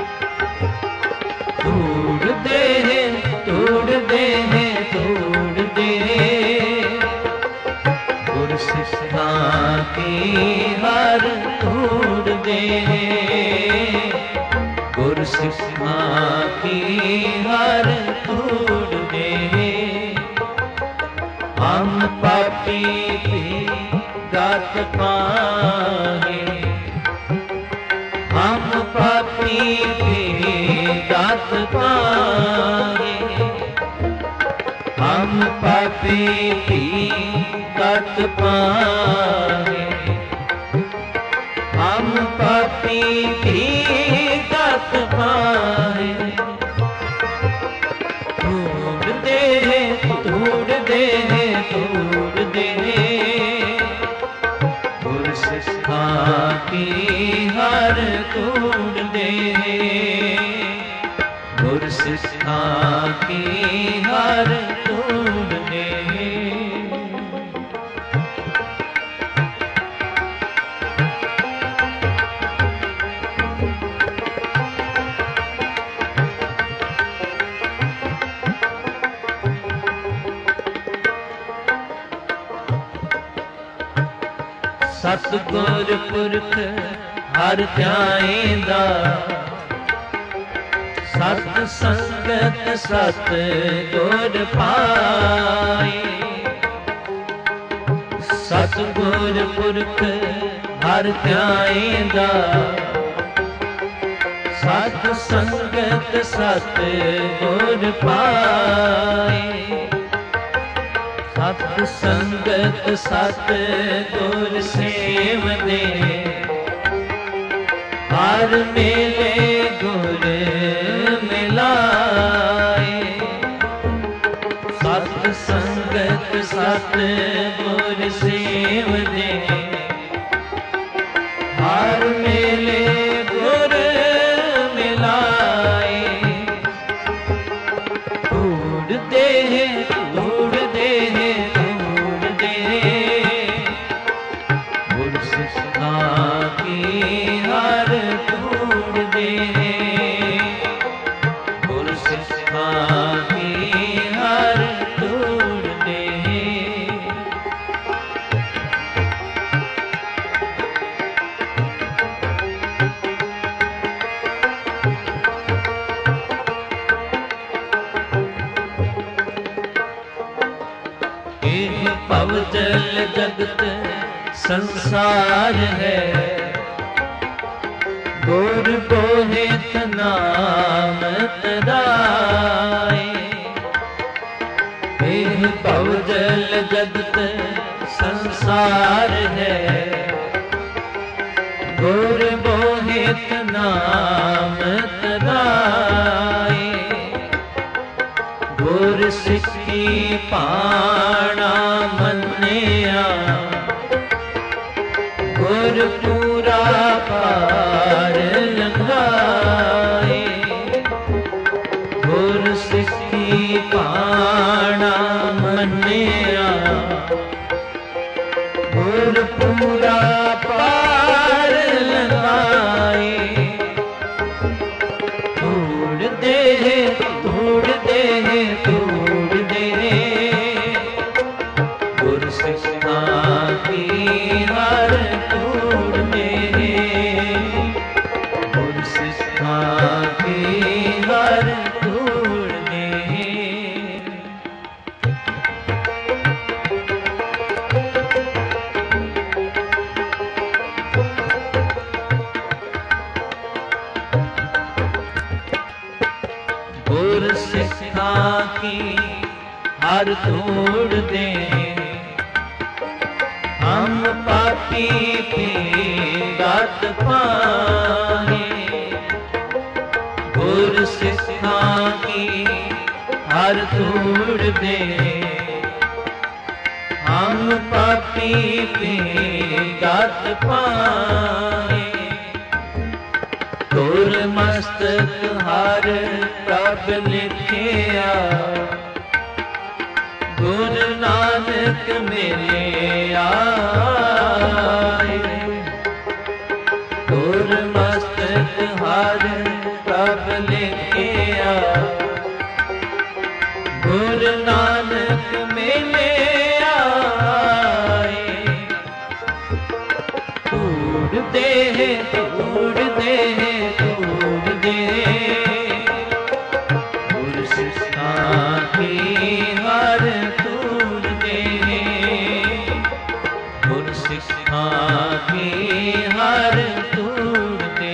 तूड़ देह तूड़ देह तूड़ देह, गुर सिखा की हर तूड़ देह। गुर सिखा की हर तूड़ देह। हम पापी भी दात पाहे। हम पापी भी दात पाहे। हम पापी भी दात पाहे। हम पापी भी दात पाहे। तूड़ दे तू हर तूड़ दे, गुर सिखा की हर तूड़ दे। सतगुर पुरख हर ध्याएंदा, सत संगत सत गुर पाए। सतगुर पुरख हर ध्याएंदा, सत संगत सत गुर पाए। सत संगत सत गुर सेवदे, हर मेले गुर मिलाए। सत संगत सत गुर सेवदे, हर मेले गुर मिलाए। तूड़ दे तूड़ दे तूड़ दे, गुर सिखा की हर तूड़ दे, गुर सिखा की हर तूड़ दे। भवजल जगत संसार है, गुर बोहित नाम तराए। एह भवजल जगत संसार है, गुर बोहित नाम तराए। गुर सिੱਖੀ पाणा मन्निया, गुर पूरा पार लंघाए। गुर सिੱਖੀ पाणा मन्निया, गुर पूरा पार लंघाए। तूड़ दे तूड़ दे तूड़ दे, गुर सिखा की हर तूड़ दे, गुर सिखा की हर तूड़ दे। गुर सिखा की हर तोड़ दे, हम पापी पे गात पाए। गुर सिखा की हर तोड़ दे, हम पापी पे गात पाए। गुर मस्तक हर प्रभ लिखिया, गुर नानक मेरे आए। गुर मस्तक हर प्रभ लिखिया, गुर नानक मेरे आए। तूड़ दे तूड़ दे तूड़ दे, गुर सिखा की हर तूड़ दे, गुर सिखा की हर तूड़ दे।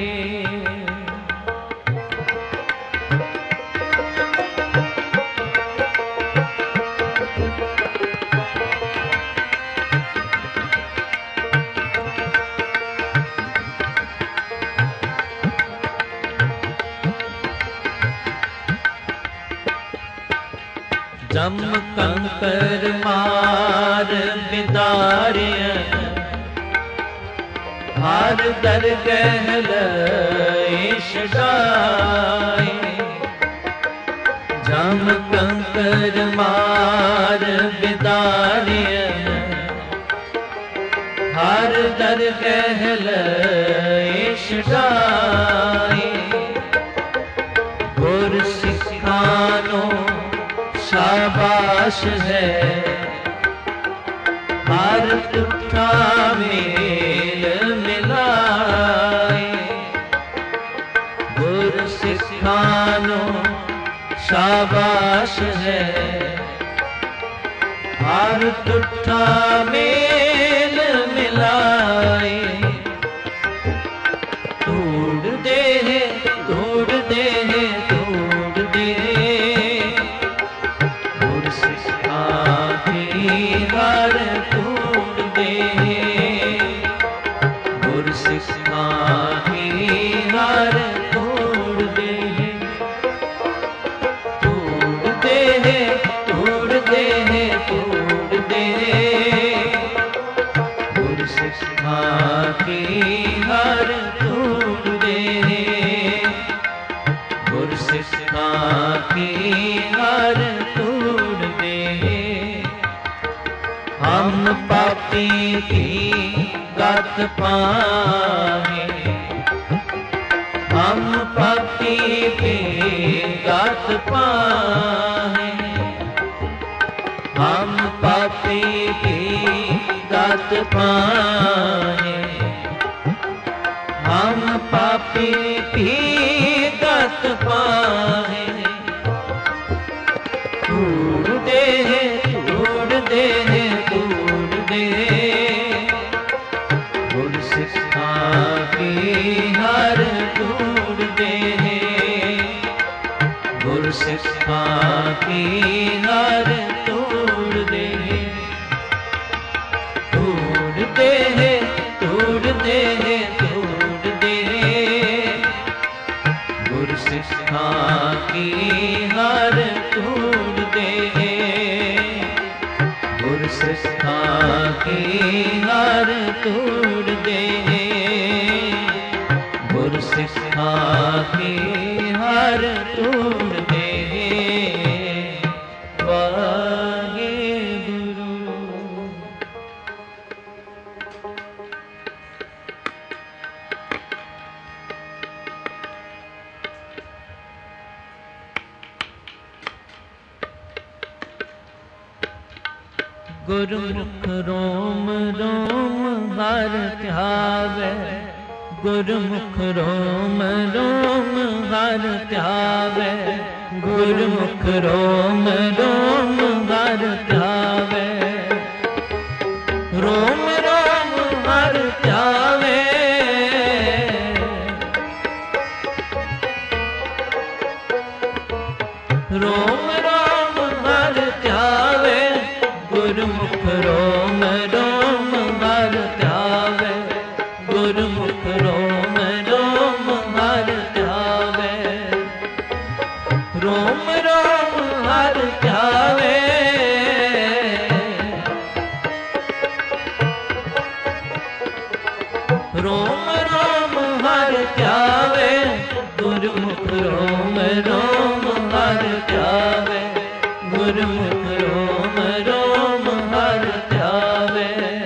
जम कंकर मार बिदारिय, हर दरगह लैश डाए, जम कंकर मार बिदारियन, हर दरगह लैश डाए। गुर सिखानो शाबाश है, हर तुठा मेल मिलाए। गुर सिखानो शाबाश है, हर तुठा मेल मिलाए। तोड़ दे तोड़ दे तोड़ दे, गुर सिखा की हर तोड़ दे। गुर सिखा की हर तोड़ दे। तोड़ दे तोड़ दे तोड़ दे, गुर सिखा की हर तोड़ दे। गुर सिखा की हर तोड़ दे। हम पापी की गत पाए, हम पापी की गत पाए। हम पापी की गत पाए, हम पापी की गत पाए। तोड़ दे तोड़ दे तोड़ दे, गुर सिखा की हर तोड़ दे। गुर सिखा की हर तोड़ दे। तोड़ दे तोड़ दे तोड़ दे, गुर सिखा की हर तोड़ दे। गुर सिखा की हर तोड़ दे। गुर सिखा की हर तोड़ दे। वाहे गुरु। गुरुमुख रोम रोम हर ध्यावे, गुरुमुख रोम रोम हर ध्यावे। गुरुमुख रोम रोम हर ध्यावे। रोम रोम हर ध्यावे। रोम रोम हर ध्यावे। गुरुमुख रोम रोम हर ध्यावे। गुरुमुख रोम रोम हर ध्यावे। रोम रोम हर ध्यावे। रोम रोम हर ध्यावे। गुरुमुख रोम रोम हर ध्यावे। गुरुमुख रोम रोम हर ध्यावे।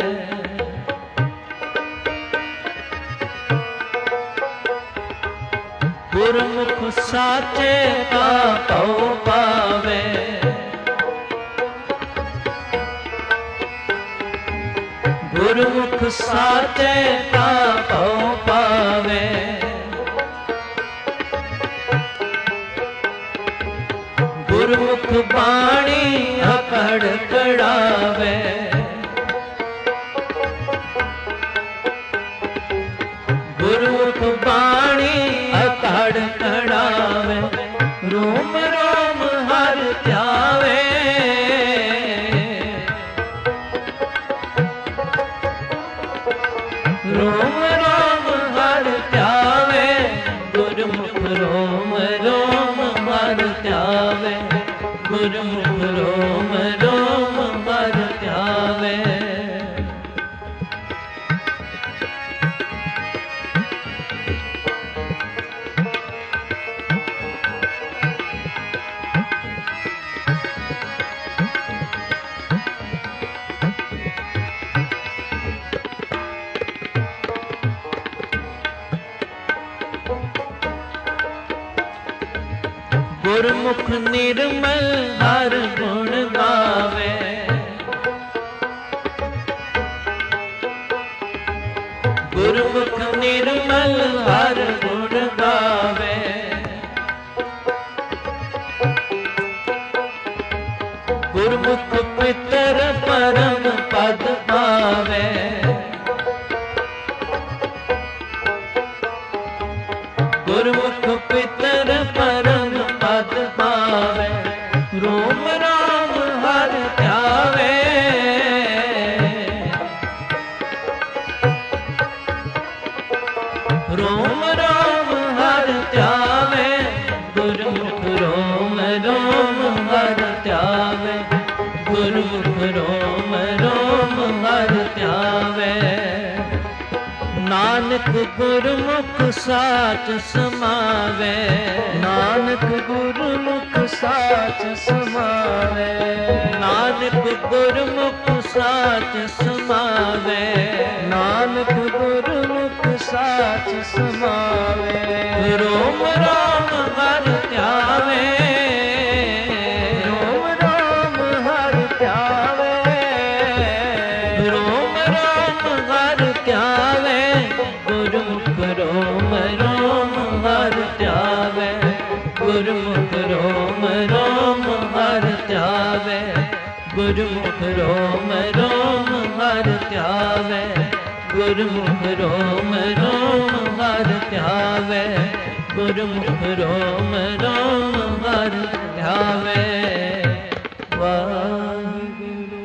गुरुमुख साचे का पौ पावे। गुरुमुख साचे का पौ पावे। गुरुमुख बाणी अकड़ कड़ावे। गुरुमुख बाणी अकड़ कड़ावे। रोम रोम हर ध्यावे। रोम रोम हर ध्यावे। गुरुमुख रोम रोम हर ध्यावे। गुरुमुख रोम रोम हर ध्यावे। गुरमुख निर्मल हर गुण गावे। गुरमुख निर्मल हर गुण गावे। गुरमुख पितर परम पद पावे। गुरमुख पितर परम पद पावे। रोम राम हर ध्यावे। रोम राम हर ध्यावे। गुरमुख रोम रोम हर ध्यावे। गुरमुख रोम रोम हर ध्यावे। नानक गुरमुख साच समावे। नानक गुरमुख साच समावे। नानक गुरमुख साच समावे। नानक गुरमुख साच समावे। रोम राम हर ध्यावे। रोम राम हर ध्यावे। रोम राम हर ध्यावे। गुरमुख रोम रोम हर ध्यावे। गुरमुख रोम रोम हर ध्यावे। गुरमुख रोम रोम हर ध्यावे। गुरमुख रोम रोम हर ध्यावे। गुरमुख रोम रोम हर ध्यावे। वाहिगुरु।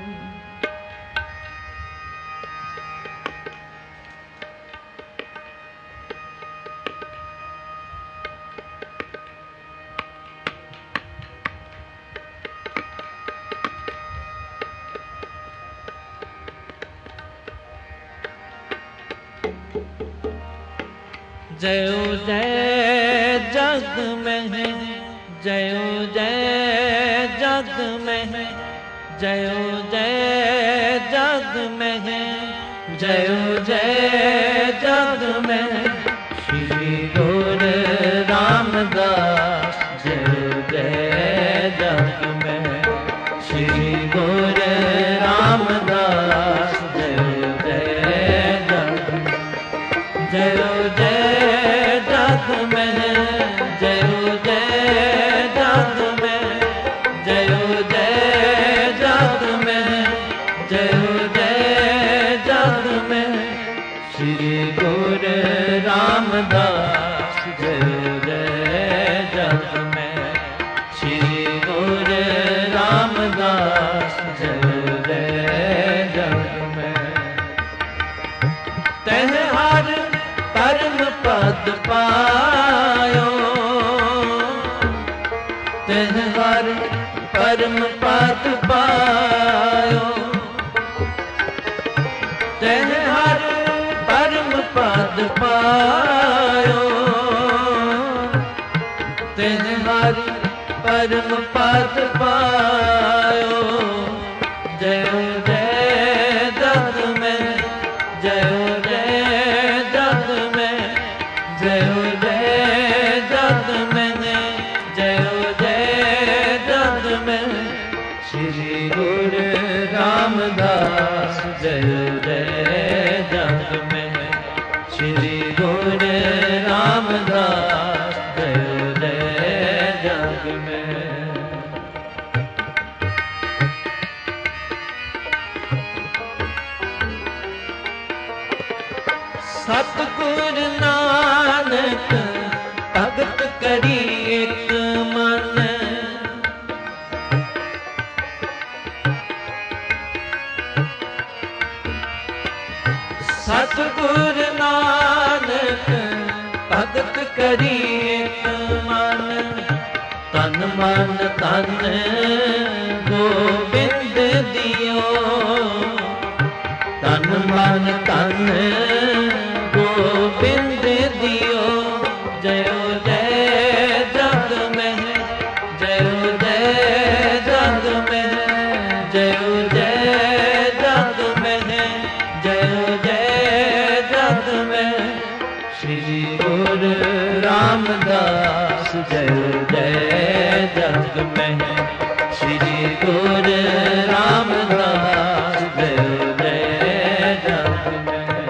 जयो जय जग में है। जयो जय जग में है। जयो जय जग में है। जयो जय जग में। श्री गुरु रामदास जयो जय जग में। श्री गुरु रामदास जयो जय जग में। जयो जय जग में। जयो जय जग में। जयो जय जग में। जयो जय जग में। श्री गुरु रामदास जयो जय जग में। श्री गुरु रामदास जयो जय जग में। तह हर परम पद पायो। तह हर परम पद पायो। तह हर परम पद पायो। तह हर परम पद पायो। जयो जय जग में। जयो जय जग में। जयो जय जग में। जयो जय जग में। श्री गुरु रामदास जयो जय जग में। श्री गुरु रामदास जयो जय जग में। सतगुर नानक भगत करी एक मन। सतगुर नानक भगत करी एक मन। तन मन तन गोबिंद दियो। तन मन तन गोबिंद दियो। जयो जय जग में। जयो जय जग में। जयो जय जग में। जयो जय जग में। श्री गुरु रामदास जयो जय गुरु रामदास जय जय जग में।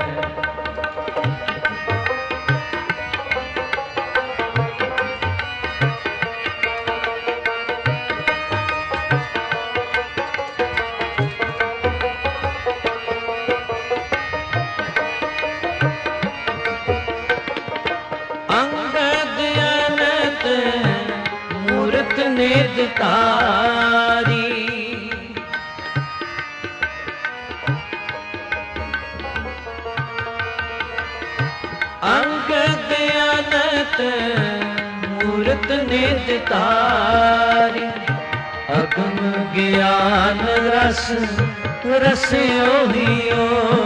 अंगद अनंत मूरत निज तारी, अंगद अनंत मूरत निज तारी, अगम ज्ञान रस रस्यो हियो,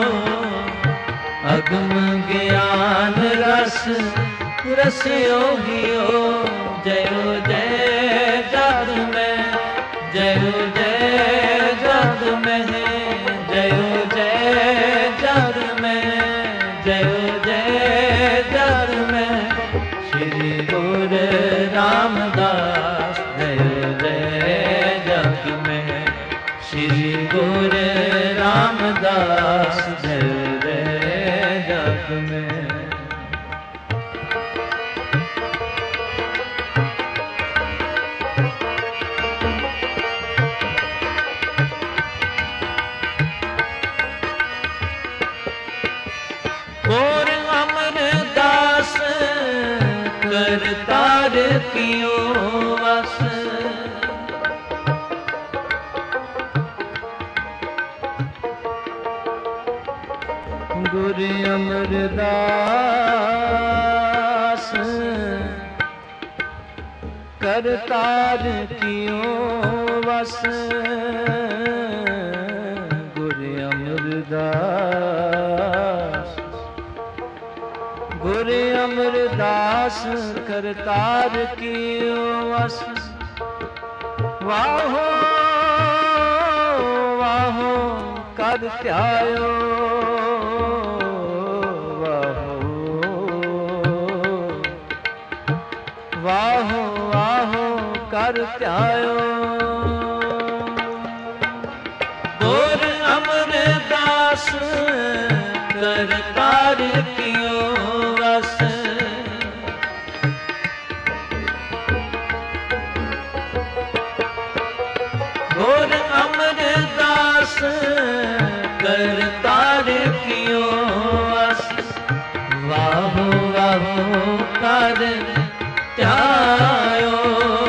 अगम ज्ञान रस रस्यो हियो, जयो जय जग में, जयो जय जग में, जयो जय जग में, जयो जय जग में। श्री गुरु रामदास जयो जय जग में, श्री गुरु रामदास जय जय जग में। और अमरदास करतार कियो वस, गुरु अमरदास करतार कियो वस, गुरु अमरदास, गुरु अमरदास करतार कियो वस। वाहो वाहो कर त्यायो, वाहो वाहो कर त्यायो, गुरु अमरदास करतार कियो वस। गुरु अमरदास करतार कियो वस, वाहो वाहो कर त्यायो,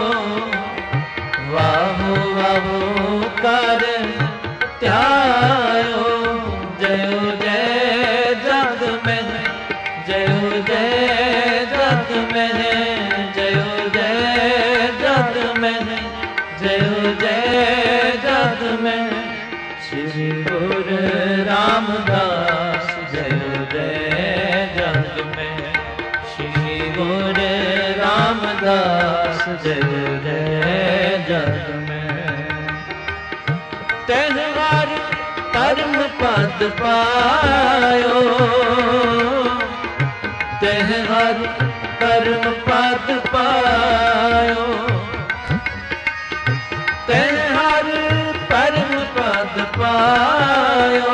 वाहो वाहो कर त्यायो, जयो जय जग में, जयो जय जग में, जयो जय जग में, जयो जय जग में। श्री गुरु रामदास जयो जय जग में, श्री गुरु रामदास जय जय जग में। तेहवार परम पद पायो, तेहवार परम पद पायो, तेहवार परम पद पायो,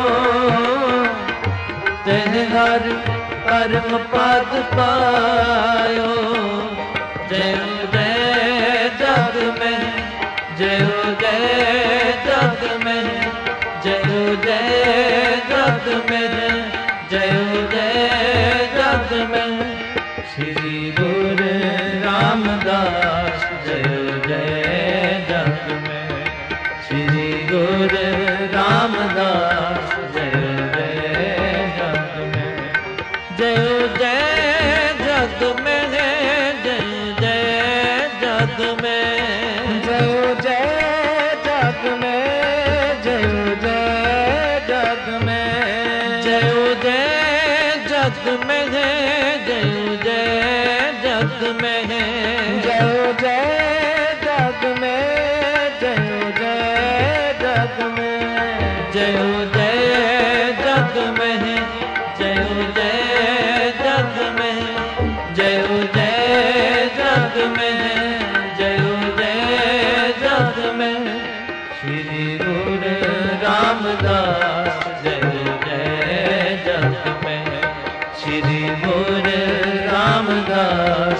तेहवार परम पद पायो, जयो जय जग में, जयो जय जग में, जयो जय जग में, जयो जय जग में। श्री गुरु रामदास जयो जय जग में, श्री गुरु रामदास जयो जय जग में, जयो जय जग में, जय जय जग में, जयो जय जग में, जयो जय जग में, जयो जय जग में, जयो जय जग में, जयो जय जग में, जयो जय जग में, जयो जय जग में, जयो जय जग में, जयो जय जग में, जयो जय जग में।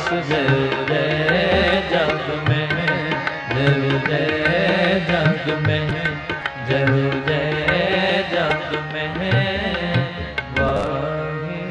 बस जय जय जग में, जय जय जग में, जय जय जग में वाहे।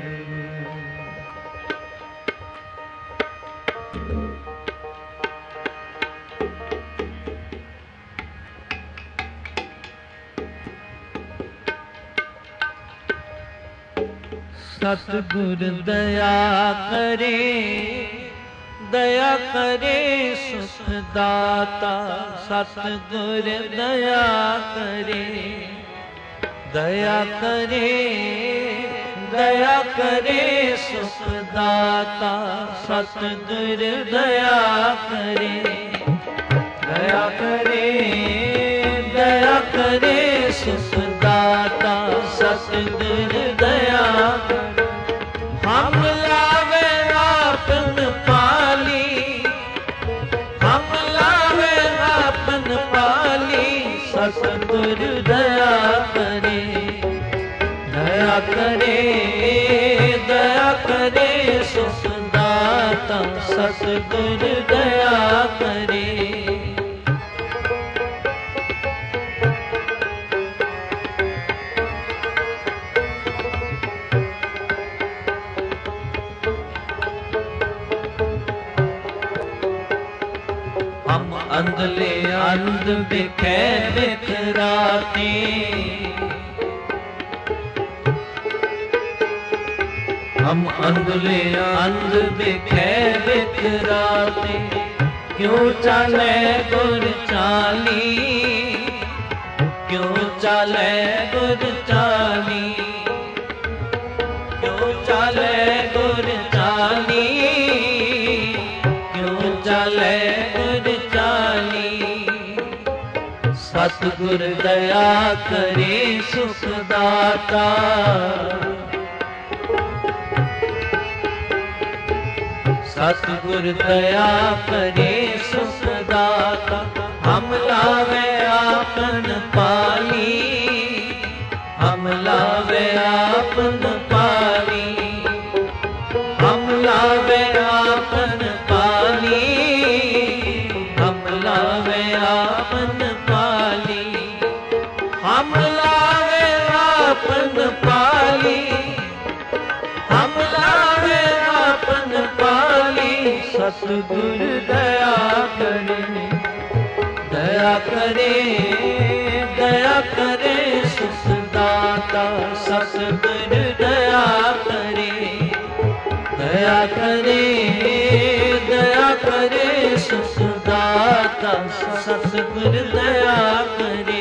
सतगुर दया करे, दया करे सुख दाता। सतगुर दया करे, दया करे, दया करे सुख दाता। सतगुर दया करे, दया करे, दया करे सुख दाता। सतगुर दया करे, हम लावे आपन पाली, हम लावे आपन पाली। सतगुर दया करे, दया करे, दया करे सुख दाता। सतगुर दया करे। हम अंधले अंध बिखे बिखराते, हम अंधले अंध बिखे बिखराते। क्यों चले गुर चाली, क्यों चले गुर चाली, क्यों चले गुर चाली, क्यों चले गुर चाली। सतगुर दया करे सुख दाता। सतगुर दया करे सुख दाता। हम लावे आपन पाली, हम लावे आपन पाली, हम लावे आपन पाली, हम लावे आपन पाली, हम लावे आपन पाली, हम लावे आपन पाली। सतगुर दया करे, दया करे, दया करे सुख दाता। सतगुर दया करे, दया करे, दया करे सुख दाता। सतगुर दया करे।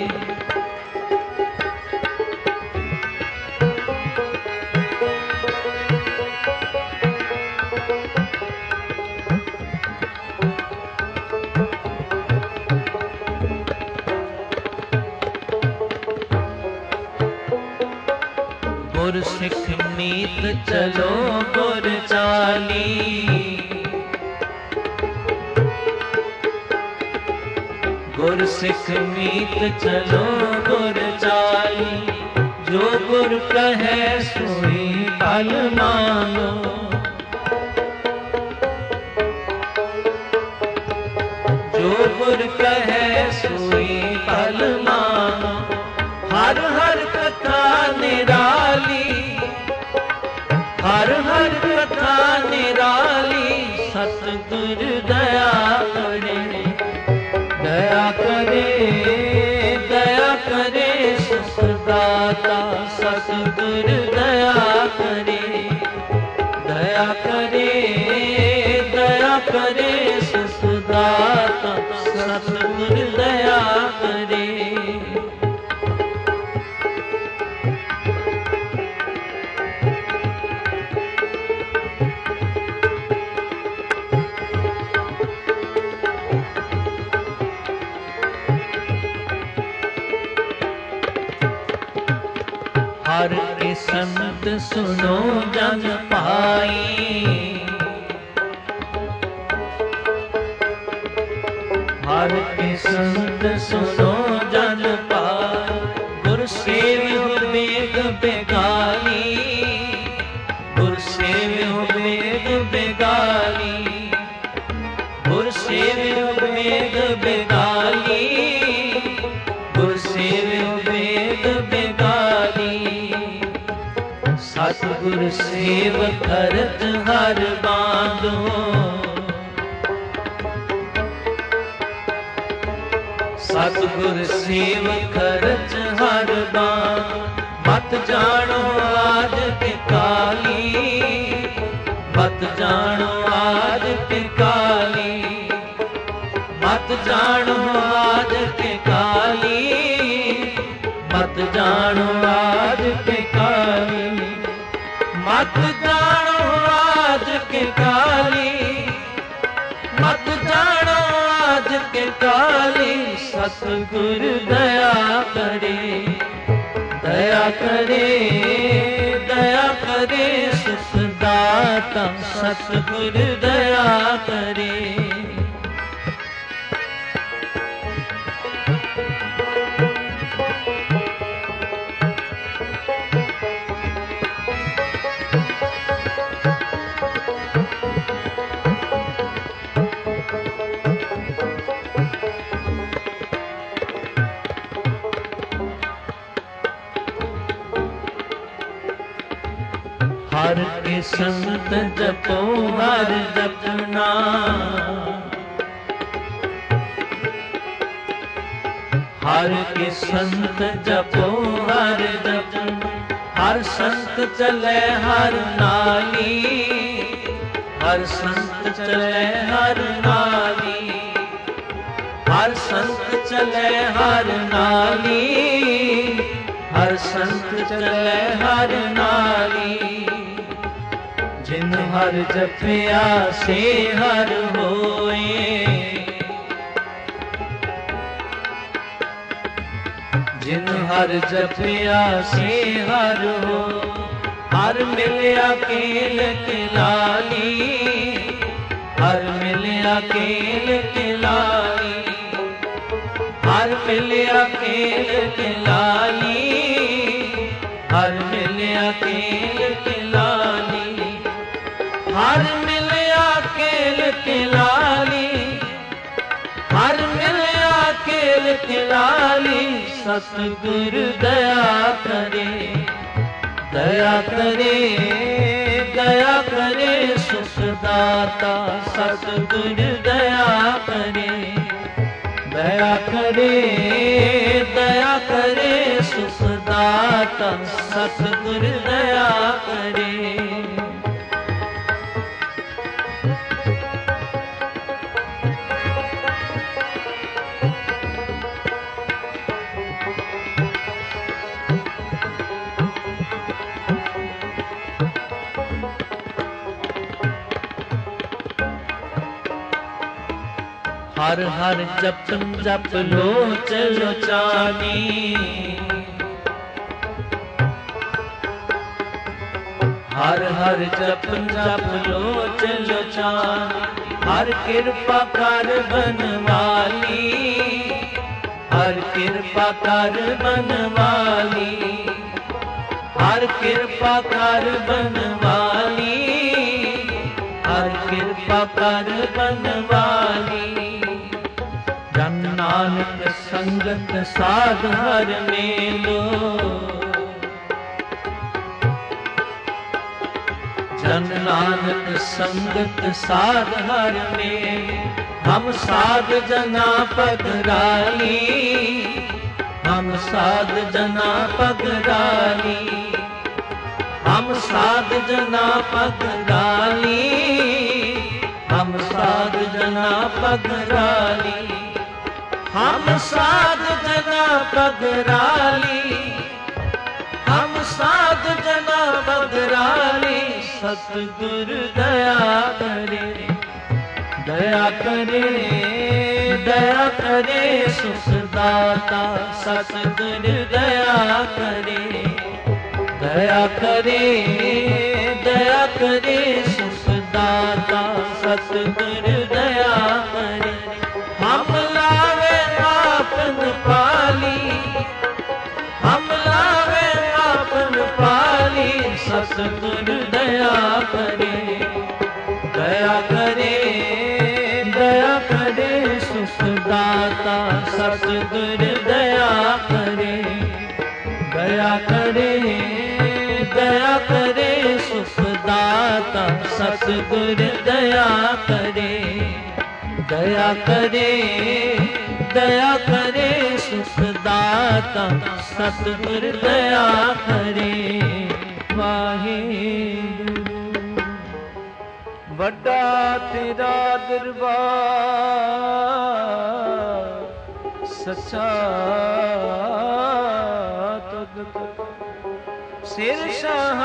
गुर सिख मीत चलो गुर चाली, गुर सिख मीत चलो गुर चाली। जो गुर कहे सोई फल मानो, जो गुर कहे सोई फल मानो। हर हर कथा निराली, हर हर कथा निराली। सतगुर दया करे, दया करे, दया करे सुख दाता। सतगुर दया करे, दया करे, दया करे सुख दाता। सतगुर दया करे। हर के संत सुनो जन पाई, हर के संत सुनो जन पाई। गुर सेव्यो बेग बेगाली, गुर सेव्यो बेग बेगाली। सतगुर सेव करत हर बांधो। सतगुर सेव करत हर बांधो। मत जानो आज के काली, मत जानो आज के काली, मत जानो आज के काली, मत जानो आज के काली, मत जानो आज के काली, मत जानो आज के काली। सतगुर दया करे, दया करे, दया करे सुख दाता। सतगुर दया करे। हर के संत जपो हर जपना, हर के संत जपो हर जपना। हर संत चले हर नाली, हर संत चले हर नाली, हर संत चले हर नाली, हर संत चले हर नाली। जिन हर जपया से हर होए, जिन हर जपया से हर हो। हर मिलया केल के लाली, हर मिलया केल के लाली, हर मिलया केल के लाली, हर मिलया केल के लाली, हर मिलया केल के लाली, हर मिलया केल के लाली। सतगुर दया करे, दया करे, दया करे सुख दाता। सतगुर दया करे, दया करे, दया करे सुख दाता। सतगुर दया करे। हर हर जपन जप लो चलो चानी, हर हर जपन जप लो चलो चानी। हर कृपा कर बनवाली, हर कृपा कर बनवाली, हर कृपा कर बनवाली, हर कृपा कर बनवाली। जन नानक संगत साध हर मेलो, जन नानक संगत साध हर मेलो। हम साध जना पगराली, हम साध जना पगराली, हम साध जना पगराली, हम साध जना पगराली, हम साध जना पगराली, हम साध जना पगराली। सतगुर दया करे, दया करे, दया करे सुख दाता। सतगुर दया करे, दया करे, दया करे सुख दाता। सतगुर दया करे। हम लावे आपन पाली, हम लावे आपन पाली। सतगुर दया करे, दया करे, दया करे सुख दाता। सतगुर दया करे, दया करे, दया करे। सतगुर दया करे, दया करे, दया करे सुख दाता सतगुर दया करे। वाहिगुरु वड्डा तेरा दरबार सच्चा तुद सिर शाह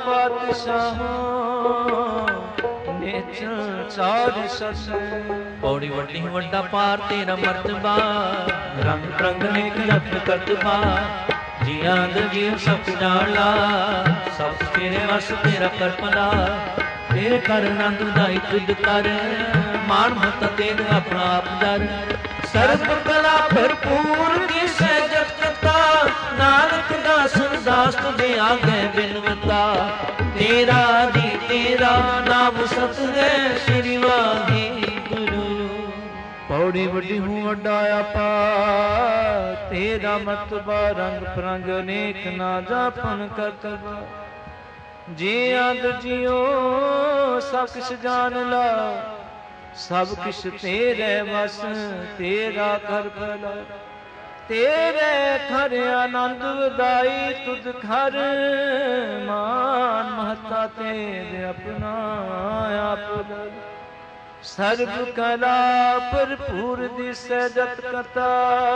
पातशाहों नेचर चार सस। पौड़ी वड्डी वड्डा पार तेरा मर्तबा, रंग रंग नेक रत्न करतबा। जियां द जीव सब जाला, सब तेरे वस तेरा करपला। तेरे कर नंद दाई तुद कर, मान मत तेग अपना आप दर। सर्व कला भरपूर दिसै जग कता, नानक दासन दास तुझे आगे बिनवता। तेरा दी तेरा नाम सत है श्री वाहिगुरु। पौड़ी वड्डी हूँ वड्डा आपा, तेरा मतबा रंग परंग अनेक ना जापन करतबा। जी आद जियो सब किछ जान ला, सब किछ तेरे बस तेरा कर भला। तेरे खर आनंद वदाई तुद खर, मान महता तेरे अपना आप दर। सर्व कला भरपूर दिसै जत कथा,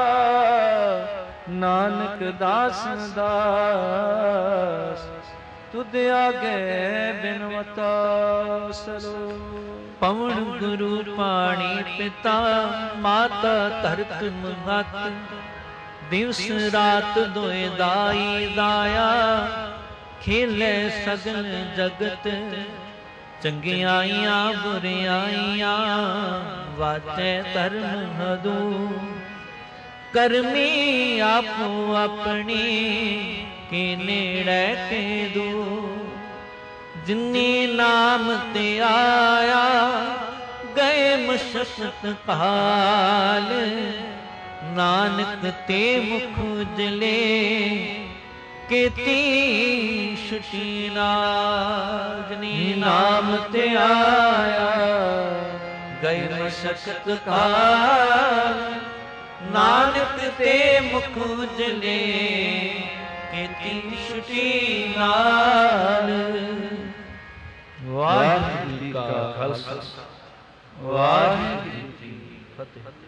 नानक दास दास तुद आगे बिनवता सरो। पवन गुरु पाणी पिता, माता धरत महत। दिवस रात दोए दाई दाया, खेले सगल जगत। चंगियाइयां बुरियाइयां, वाचे धर्म हदू। करमी आपो अपनी, के नेड़े के दो। जिन्नी नाम ते आया, गए मशक्कत काल। नानक ते मुख उजले, केती छुटी नाल। जिन्नी नाम ते आया, गए मशक्कत काल। नानक ते मुख उजले, केती छुटी नाल। वाहिगुरू जी का खालसा, वाहिगुरू जी की फतेह।